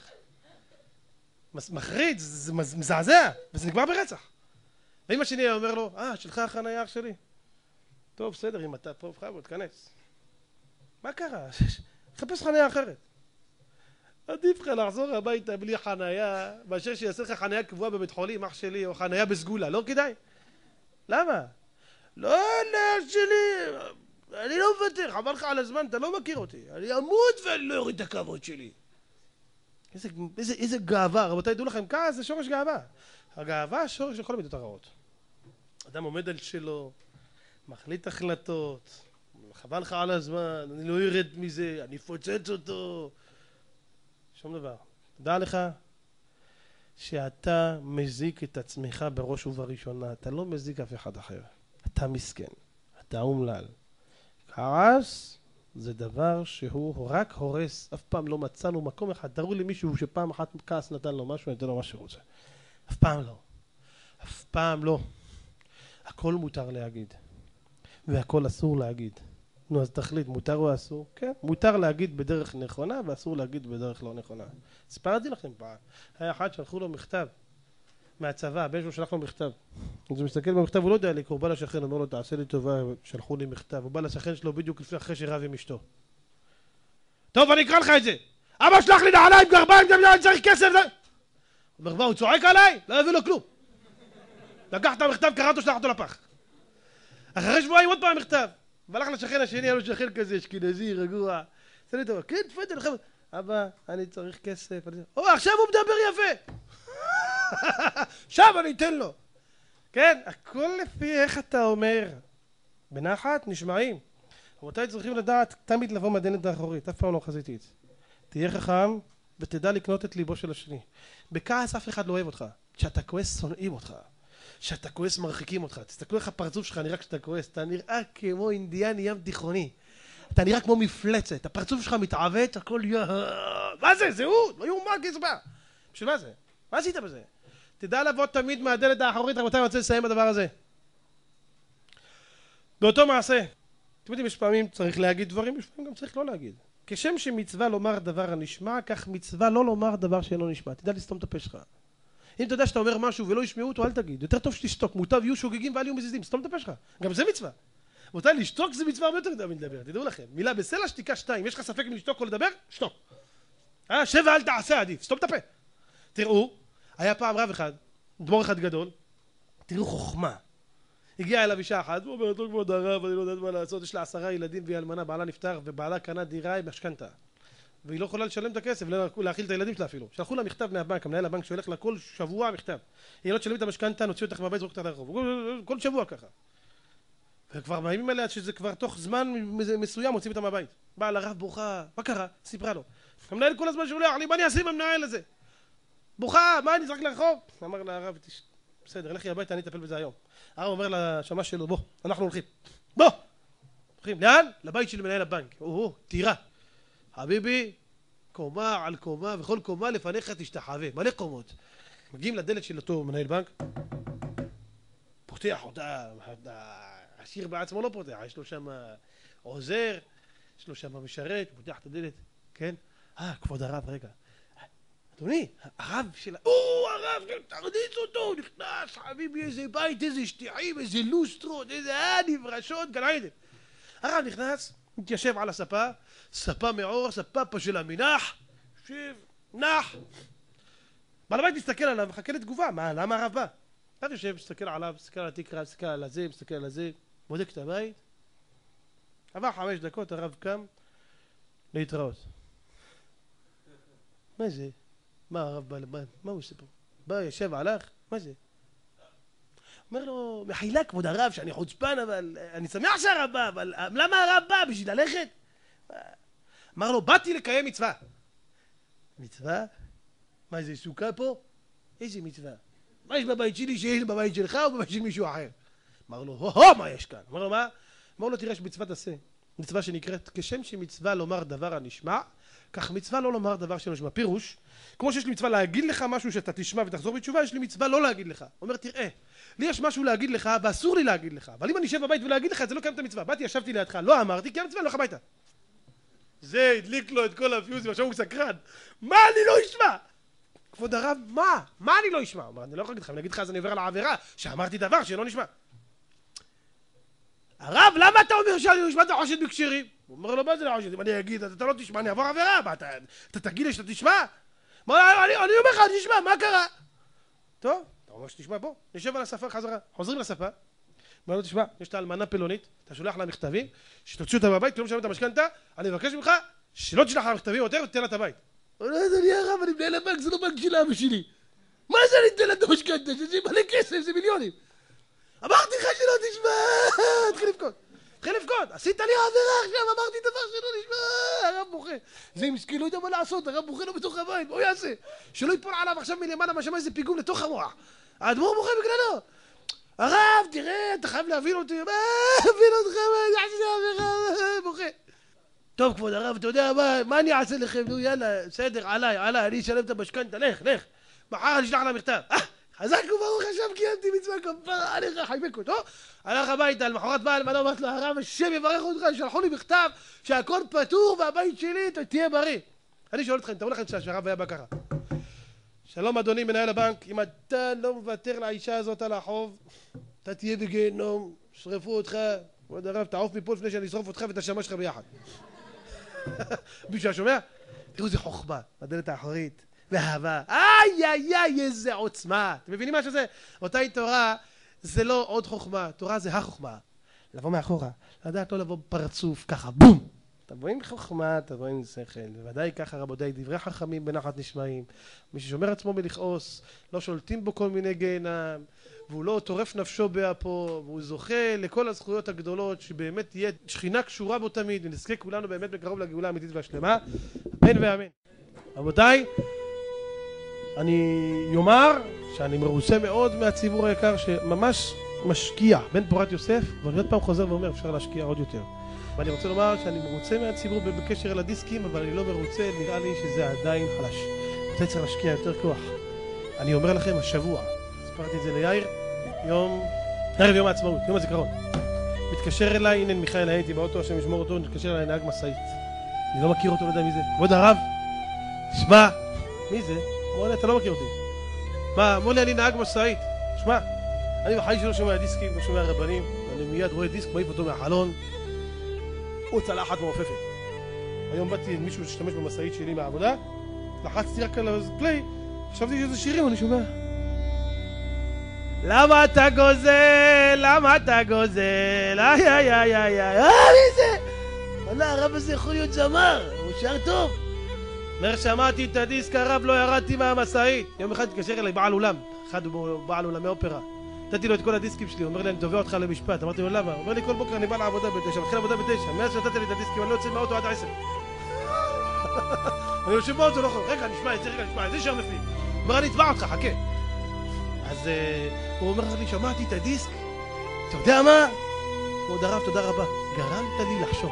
S1: מחריד, זה מזעזע, וזה נגמר ברצח. ואמא השני אומר לו, אה, שלך החנייה אח שלי. טוב, בסדר, אם אתה פה, בוא, תכנס. מה קרה? חפש חנייה אחרת. עדיף לך לחזור הביתה בלי חנייה, מאשר שיעשה לך חנייה קבועה בבית חולים, אח שלי, או חנייה בסגולה, לא כדאי. למה? לא, לא, שלי, אני לא מוותר, חבל לך על הזמן, אתה לא מכיר אותי. אני אמות ואני לא אוריד את הכבוד שלי. איזה, איזה, איזה גאווה, רבותיי, ידעו לכם, כעס זה שורש גאווה. הגאווה שורש של כל המידות הרעות. אדם עומד על שלו, מחליט החלטות, חבל לך על הזמן, אני לא ירד מזה, אני אפוצץ אותו. שום דבר. תדע לך שאתה מזיק את עצמך בראש ובראשונה, אתה לא מזיק אף אחד אחר. אתה מסכן, אתה אומלל. כעס זה דבר שהוא רק הורס, אף פעם לא מצאנו מקום אחד, תראו לי מישהו שפעם אחת כעס נתן לו משהו, נתן לו מה שהוא רוצה. אף פעם לא. אף פעם לא. הכל מותר להגיד. והכל אסור להגיד. נו, אז תחליט, מותר או אסור? כן, מותר להגיד בדרך נכונה, ואסור להגיד בדרך לא נכונה. סיפרתי לכם פעם. היה אחד שלחו לו מכתב מהצבא, הבן שלו שלח לו מכתב. אז הוא מסתכל במכתב, הוא לא יודע לקרוא, הוא בא לשכן, אומר לו, תעשה לי טובה, שלחו לי מכתב. הוא בא לשכן שלו בדיוק לפני אחרי שרב עם אשתו. טוב, אני אקרא לך את זה. אבא שלח לי נעליים, גרביים, אני צריך כסף. הוא אומר, מה, הוא צועק עליי? לא הביא לו כלום. לקח את המכתב, קרא אותו, שלח אותו לפח. אחרי שבועיים עוד פעם מכתב. והלך לשכן השני, היה לו שכן כזה, אשכנזי, רגוע. עשה לי טובה, כן, תפדל, לכם. אבא, אני צריך כסף. או, עכשיו הוא מדבר יפה. עכשיו אני אתן לו. כן, הכל לפי איך אתה אומר. בנחת, נשמעים. רבותיי צריכים לדעת תמיד לבוא מהדלת האחורית, אף פעם לא חזיתי את זה. תהיה חכם ותדע לקנות את ליבו של השני. בכעס אף אחד לא אוהב אותך. כשאתה כועס שונאים אותך. כשאתה כועס מרחיקים אותך. תסתכלו איך הפרצוף שלך נראה כשאתה כועס. אתה נראה כמו אינדיאני ים תיכוני. אתה נראה כמו מפלצת. הפרצוף שלך מתעוות, הכל יא... מה זה? זהות? לא יאומן גזבר. בשביל מה זה? מה עשית בזה? תדע לבוא תמיד מהדלת האחורית. רבותיי, אני רוצה לסיים בדבר הזה. באותו מעשה. אתם יודעים, יש פעמים צריך להגיד דברים, יש פעמים גם צריך לא להגיד. כשם שמצווה לומר דבר הנשמע, כך מצווה לא לומר דבר שאינו נשמע. תדע לסתום את הפה שלך. אם אתה יודע שאתה אומר משהו ולא ישמעו אותו, אל תגיד. יותר טוב שתשתוק. מוטב יהיו שוגגים ואל יהיו מזיזים. סתום את הפה שלך. גם זה מצווה. רבותיי, לשתוק זה מצווה הרבה יותר גדולה מלדבר. תדעו לכם. מילה בסלע שתיקה שתיים. יש לך ספק אם לשתוק או לדבר? שתוק. אה, שב ואל תעשה עדיף. סתום את הפה. תראו, היה פעם רב אחד, דמור אחד גדול. תראו חוכמה. הגיעה אליו אישה אחת, הוא אומר, טוב כבוד הרב, אני לא יודעת מה לעשות, יש לה עשרה ילדים והיא אלמנה, בעלה נפטר, ובעלה קנה דירה עם משכנתה. והיא לא יכולה לשלם את הכסף, לא להאכיל את הילדים שלה אפילו. שלחו לה מכתב מהבנק, המנהל הבנק שהולך לה כל שבוע מכתב. היא לא תשלם את המשכנתה, נוציא אותך מהבית, זרוק אותך לרחוב. כל שבוע ככה. וכבר בימים האלה, שזה כבר תוך זמן מסוים, מוצאים אותה מהבית. באה לרב בוכה, מה קרה? סיפרה לו. המנהל כל הזמן שולח לי, מה אני אעשה עם המנהל הזה? בוכה, מה אני זרק לרחוב? אמר לה הרב, בסדר, לכי הביתה, אני אטפל בזה היום. הרב אומר לשמש שלו, בוא, אנחנו הולכים. בוא! הולכים, לאן? לבית של מנהל הבנק. או, טירה. חביבי, קומה על קומה, וכל קומה לפניך תשתחווה. מלא קומות. מגיעים לדלת של אותו מנהל בנק. פותח אותה, העשיר בעצמו לא פותח, יש לו שם עוזר, יש לו שם משרת, פותח את הדלת. כן? אה, כבוד הרב, רגע. אדוני, הרב של... או, הרב, תרדיץ אותו, נכנס, חביבי, איזה בית, איזה שטיחים, איזה לוסטרות, איזה נברשות, גן עדן. הרב נכנס, מתיישב על הספה, ספה מעור, ספה פה של המנח, יושב, נח. בעל הבית מסתכל עליו, מחכה לתגובה, מה, למה הרב בא? הרב יושב, מסתכל עליו, מסתכל על התקרה, מסתכל על הזה, מסתכל על הזה, בודק את הבית. עבר חמש דקות, הרב קם, להתראות. מה זה? מה הרב בא, מה, מה הוא עושה פה? בא, ישב, הלך, מה זה? אומר לו, מחילה כבוד הרב שאני חוצפן, אבל אני שמח שהרב בא, אבל למה הרב בא? בשביל ללכת? אמר לו, באתי לקיים מצווה. מצווה? מה זה, סוכה פה? איזה מצווה? מה יש בבית שלי שיש בבית שלך או בבית של מישהו אחר? אמר לו, הו, מה יש כאן? אמר לו, מה? אמר לו, תראה שמצוות עשה. מצווה שנקראת, כשם שמצווה לומר דבר הנשמע, כך מצווה לא לומר דבר שלא נשמע. פירוש, כמו שיש לי מצווה להגיד לך משהו שאתה תשמע ותחזור בתשובה, יש לי מצווה לא להגיד לך. אומר, תראה, לי יש משהו להגיד לך ואסור לי להגיד לך, אבל אם אני אשב בבית ולהגיד לך, זה לא קיים את המצווה. באתי, ישבתי לידך, לא אמרתי, כי המצווה לא הולך הביתה. זה הדליק לו את כל הפיוזים, עכשיו הוא סקרן. מה אני לא אשמע? כבוד הרב, מה? מה אני לא אשמע? אומר, אני לא יכול להגיד לך, אני אגיד לך, אז אני עובר על העבירה, שאמרתי דבר שלא נשמע. הרב, למה אתה אומר שאני לא נשמע? אתה חושד בקשרים? הוא אומר לו, מה זה לא חושד? אם אני אגיד, אתה לא תשמע, אני אעבור עבירה, אתה תגיד לי שאתה תשמע? אני אומר לך, אני אשמע, מה קרה? טוב, אתה אומר שתשמע, בוא, נשב על השפה חזרה, חוזרים לשפה. אומר לו, תשמע, יש לה אלמנה פלונית, אתה שולח לה מכתבים, שתוציא אותה מהבית, לא משלם את המשכנתה, אני מבקש ממך שלא תשלח לה מכתבים יותר, תתן לה את הבית. הוא אומר, אני הרב, אני מנהל הבנק, זה לא בנק של אבא שלי. מה זה אני אתן לה את המשכנתה? זה מלא כסף, זה מיליונים. אמרתי לך שלא תשמע, תתחיל לבכות. תתחיל לבכות, עשית לי עבירה עכשיו, אמרתי דבר שלא נשמע, הרב בוכה. זה מסכן, לא יודע מה לעשות, הרב בוכה לו בתוך הבית, מה הוא יעשה? שלא יפול עליו עכשיו מלמעלה מהשמיים איזה פיגום לתוך המוח. האדמו"ר בוכה בגללו. הרב, תראה, אתה חייב להבין אותי, מה, להבין אותך, מה, אני עשיתי עבירה, בוכה. טוב, כבוד הרב, אתה יודע מה, מה אני אעשה לכם? נו, יאללה, בסדר, עליי, עליי, אני אשלם את המשכנתא, לך, לך. מחר אני אשלח לה מכתב. חזק וברוך השם, קיימתי מצווה כפרה עליך, חייבק אותו. הלך הביתה, למחרת בא אלמנה, אמרת לו, הרב, השם יברך אותך, שלחו לי מכתב שהכל פתור והבית שלי, תהיה בריא. אני שואל אתכם, תראו לכם שהרב היה בא ככה. שלום אדוני מנהל הבנק, אם אתה לא מוותר לאישה הזאת על החוב, אתה תהיה בגיהנום, שרפו אותך, כבוד הרב, תעוף מפה לפני שאני אשרוף אותך ואת השמה שלך ביחד. מישהו שומע? תראו איזה חוכמה, בדלת האחורית, ואהבה, איי איי איי איזה עוצמה. אתם מבינים מה שזה? אותה תורה זה לא עוד חוכמה, תורה זה החוכמה. לבוא מאחורה, לדעת לא לבוא פרצוף ככה, בום! תבוא עם חוכמה, תבוא עם שכל, בוודאי ככה רבותיי, דברי חכמים בנחת נשמעים. מי ששומר עצמו מלכעוס, לא שולטים בו כל מיני גיהנם, והוא לא טורף נפשו באפו, והוא זוכה לכל הזכויות הגדולות, שבאמת תהיה שכינה קשורה בו תמיד, ונזכה כולנו באמת בקרוב לגאולה האמיתית והשלמה. אמן ואמן. רבותיי, אני יאמר שאני מרוצה מאוד מהציבור היקר שממש משקיע בין פורת יוסף, ואני עוד פעם חוזר ואומר, אפשר להשקיע עוד יותר. ואני רוצה לומר שאני מרוצה מהציבור בקשר אל הדיסקים, אבל אני לא מרוצה, נראה לי שזה עדיין חלש. אתה צריך להשקיע יותר כוח. אני אומר לכם, השבוע, ספרתי את זה ליאיר, יום, ערב יום העצמאות, יום הזיכרון. מתקשר אליי, הנה מיכאל, הייתי באוטו, השם ישמור אותו, מתקשר אליי נהג משאית. אני לא מכיר אותו, לא יודע מי זה. כבוד הרב, שמע, מי זה? מולי, אתה לא מכיר אותי. מה, מולי, אני נהג משאית. שמע, אני בחיים שלא שומע דיסקים, לא שומע רבנים, אני מיד רואה דיסק, מעיף אותו מהחלון. הוא צלחת מעופפת. היום באתי עם מישהו ששתמש במשאית שלי מהעבודה, לחצתי רק על הפליי, חשבתי שזה שירים, אני שומע. למה אתה גוזל? למה אתה גוזל? איי איי איי איי איי, אה, מי זה? וואלה, הרב הזה יכול להיות זמר, הוא שר טוב. אומר, שמעתי את הדיסק, הרב, לא ירדתי מהמשאית. יום אחד התקשר אליי בעל אולם, אחד הוא בעל אולמי אופרה. נתתי לו את כל הדיסקים שלי, הוא אומר לי, אני תובע אותך למשפט. אמרתי לו, למה? הוא אומר לי, כל בוקר אני בא לעבודה בתשע, מתחיל לעבודה בתשע. מאז שנתתי לי את הדיסקים, אני לא יוצא מהאוטו עד עשר. אני יושב באוטו, לא יכול, רגע, נשמע את זה, רגע, נשמע את זה, שר מפי. הוא אומר, אני אתבע אותך, חכה. אז הוא אומר לי, שמעתי את הדיסק, אתה יודע מה? כבוד הרב, תודה רבה. גרמת לי לחשוב.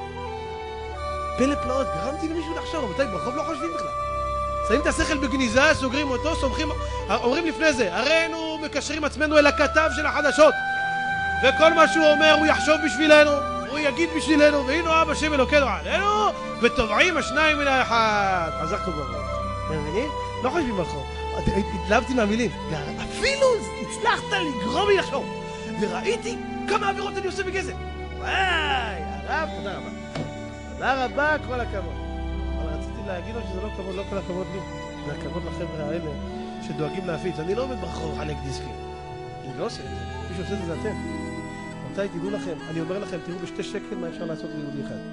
S1: פלא פלאות, גרמתי למישהו לחשוב, רבותיי, ברחוב לא חושבים בכלל. שמים את השכל בגניזה, סוגרים אותו, סומכים, אומרים לפני זה, הראינו מקשרים עצמנו אל הכתב של החדשות, וכל מה שהוא אומר הוא יחשוב בשבילנו, הוא יגיד בשבילנו, והנה אבא שם אלוקינו עלינו, וטובעים השניים מן האחד. חזק וברוך. אתם מבינים? לא חושבים ברחוב. התלהבתי מהמילים. אפילו הצלחת לגרום לי לחשוב, וראיתי כמה עבירות אני עושה בגזם. וואי, הרב, תודה רבה. תודה רבה, כל הכבוד. אבל רציתי להגיד לו שזה לא כבוד, לא כל הכבוד לי. זה הכבוד לחבר'ה האלה שדואגים להפיץ. אני לא עומד ברחוב חלק דיסקים. אני לא עושה את זה. מי שעושה את זה זה אתם. רבותיי, תדעו לכם, אני אומר לכם, תראו בשתי שקל מה אפשר לעשות ליהודי אחד.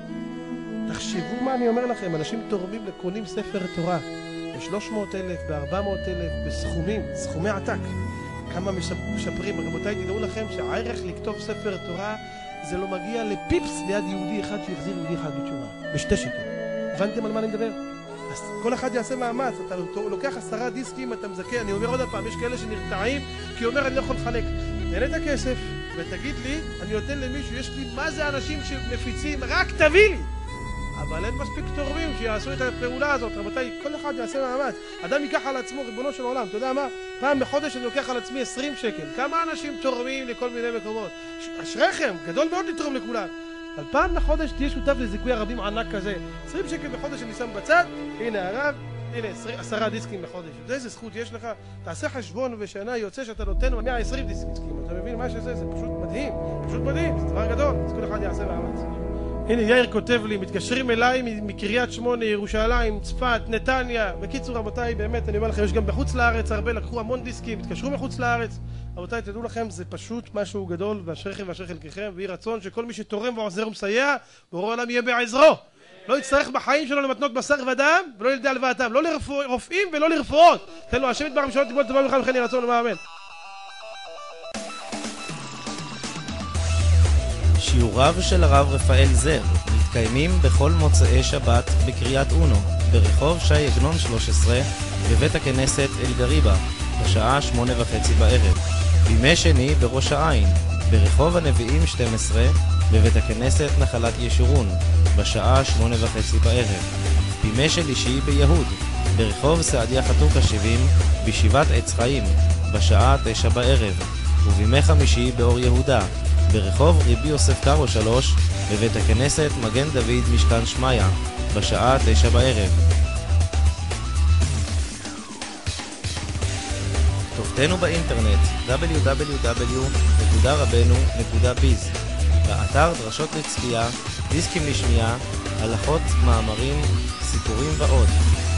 S1: תחשבו מה אני אומר לכם, אנשים תורמים לקונים ספר תורה. ב-שלוש מאות אלף, ב-ארבע מאות אלף, בסכומים, סכומי עתק. כמה משפרים. רבותיי, תדעו לכם שהערך לכתוב ספר תורה זה לא מגיע לפיפס ליד יהודי אחד שיחזיר יהודי אחד בתשובה. בשתי שקל. הבנתם על מה אני מדבר? אז כל אחד יעשה מאמץ. אתה לוקח עשרה דיסקים, אתה מזכה. אני אומר עוד פעם, יש כאלה שנרתעים, כי אומר אני לא יכול לחלק. תן את הכסף ותגיד לי, אני נותן למישהו, יש לי מה זה אנשים שמפיצים, רק תביא לי. אבל אין מספיק תורמים שיעשו את הפעולה הזאת. רבותיי, כל אחד יעשה מאמץ. אדם ייקח על עצמו, ריבונו של עולם, אתה יודע מה? פעם בחודש אני לוקח על עצמי עשרים שקל. כמה אנשים תורמים לכל מיני מקומות? אשריכם, גדול מאוד לתרום לכולם. אבל פעם לחודש תהיה שותף לזיכוי הרבים ענק כזה. עשרים שקל בחודש אני שם בצד, הנה הרב, הנה עשרה דיסקים בחודש. איזה זכות יש לך? תעשה חשבון ושנה יוצא שאתה נותן מאה ועשרים דיסקים. אתה מבין מה שזה? זה פשוט מדהים. פשוט מדהים, זה דבר גדול. אז כל אחד יעשה מאמץ. הנה יאיר כותב לי, מתקשרים אליי מקריית שמונה, ירושלים, צפת, נתניה. בקיצור רבותיי, באמת אני אומר לכם, יש גם בחוץ לארץ הרבה, לקחו המון דיסקים, התקשרו מחוץ לארץ. רבותיי, תדעו לכם, זה פשוט משהו גדול, ואשריכם ואשרי חלקכם, ויהי רצון שכל מי שתורם ועוזר ומסייע, בורא עולם יהיה בעזרו. לא יצטרך בחיים שלו למתנות בשר ודם, ולא ילדי הלוואתם, לא לרופאים ולא לרפואות. תן לו, השם יתברך בשעות תגמול טובה ממך וכן יהי רצון, אמן.
S2: שיעוריו של הרב רפאל זר מתקיימים בכל מוצאי שבת בקריית אונו, ברחוב שי עגנון שלוש עשרה, בבית הכנסת אלגריבה, בשעה שמונה וחצי בערב. בימי שני בראש העין, ברחוב הנביאים שתים עשרה, בבית הכנסת נחלת ישורון, בשעה שמונה וחצי בערב. בימי שלישי ביהוד, ברחוב סעדיה חתוקה שבעים, בישיבת עץ חיים, בשעה תשע בערב. ובימי חמישי באור יהודה, ברחוב ריבי יוסף קארו שלוש, בבית הכנסת מגן דוד משכן שמיה, בשעה תשע בערב. כתובתנו באינטרנט דאבליו דאבליו דאבליו נקודה רבנו נקודה ביז, באתר דרשות לצפייה, דיסקים לשמיעה, הלכות, מאמרים, סיפורים ועוד.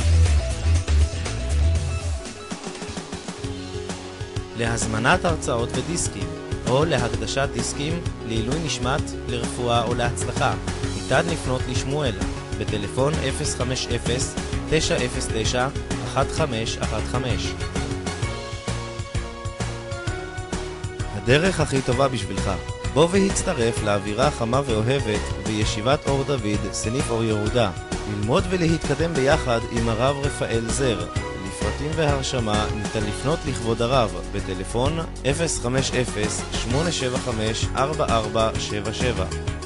S2: להזמנת הרצאות ודיסקים, או להקדשת דיסקים, לעילוי נשמת, לרפואה או להצלחה, ניתן לפנות לשמואל בטלפון אפס חמש אפס תשע אפס תשע אחת חמש אחת חמש. הדרך הכי טובה בשבילך. בוא והצטרף לאווירה חמה ואוהבת בישיבת אור דוד, סניף אור יהודה, ללמוד ולהתקדם ביחד עם הרב רפאל זר. לפרטים והרשמה ניתן לפנות לכבוד הרב בטלפון אפס חמש אפס שמונה שבע חמש ארבע ארבע שבע שבע.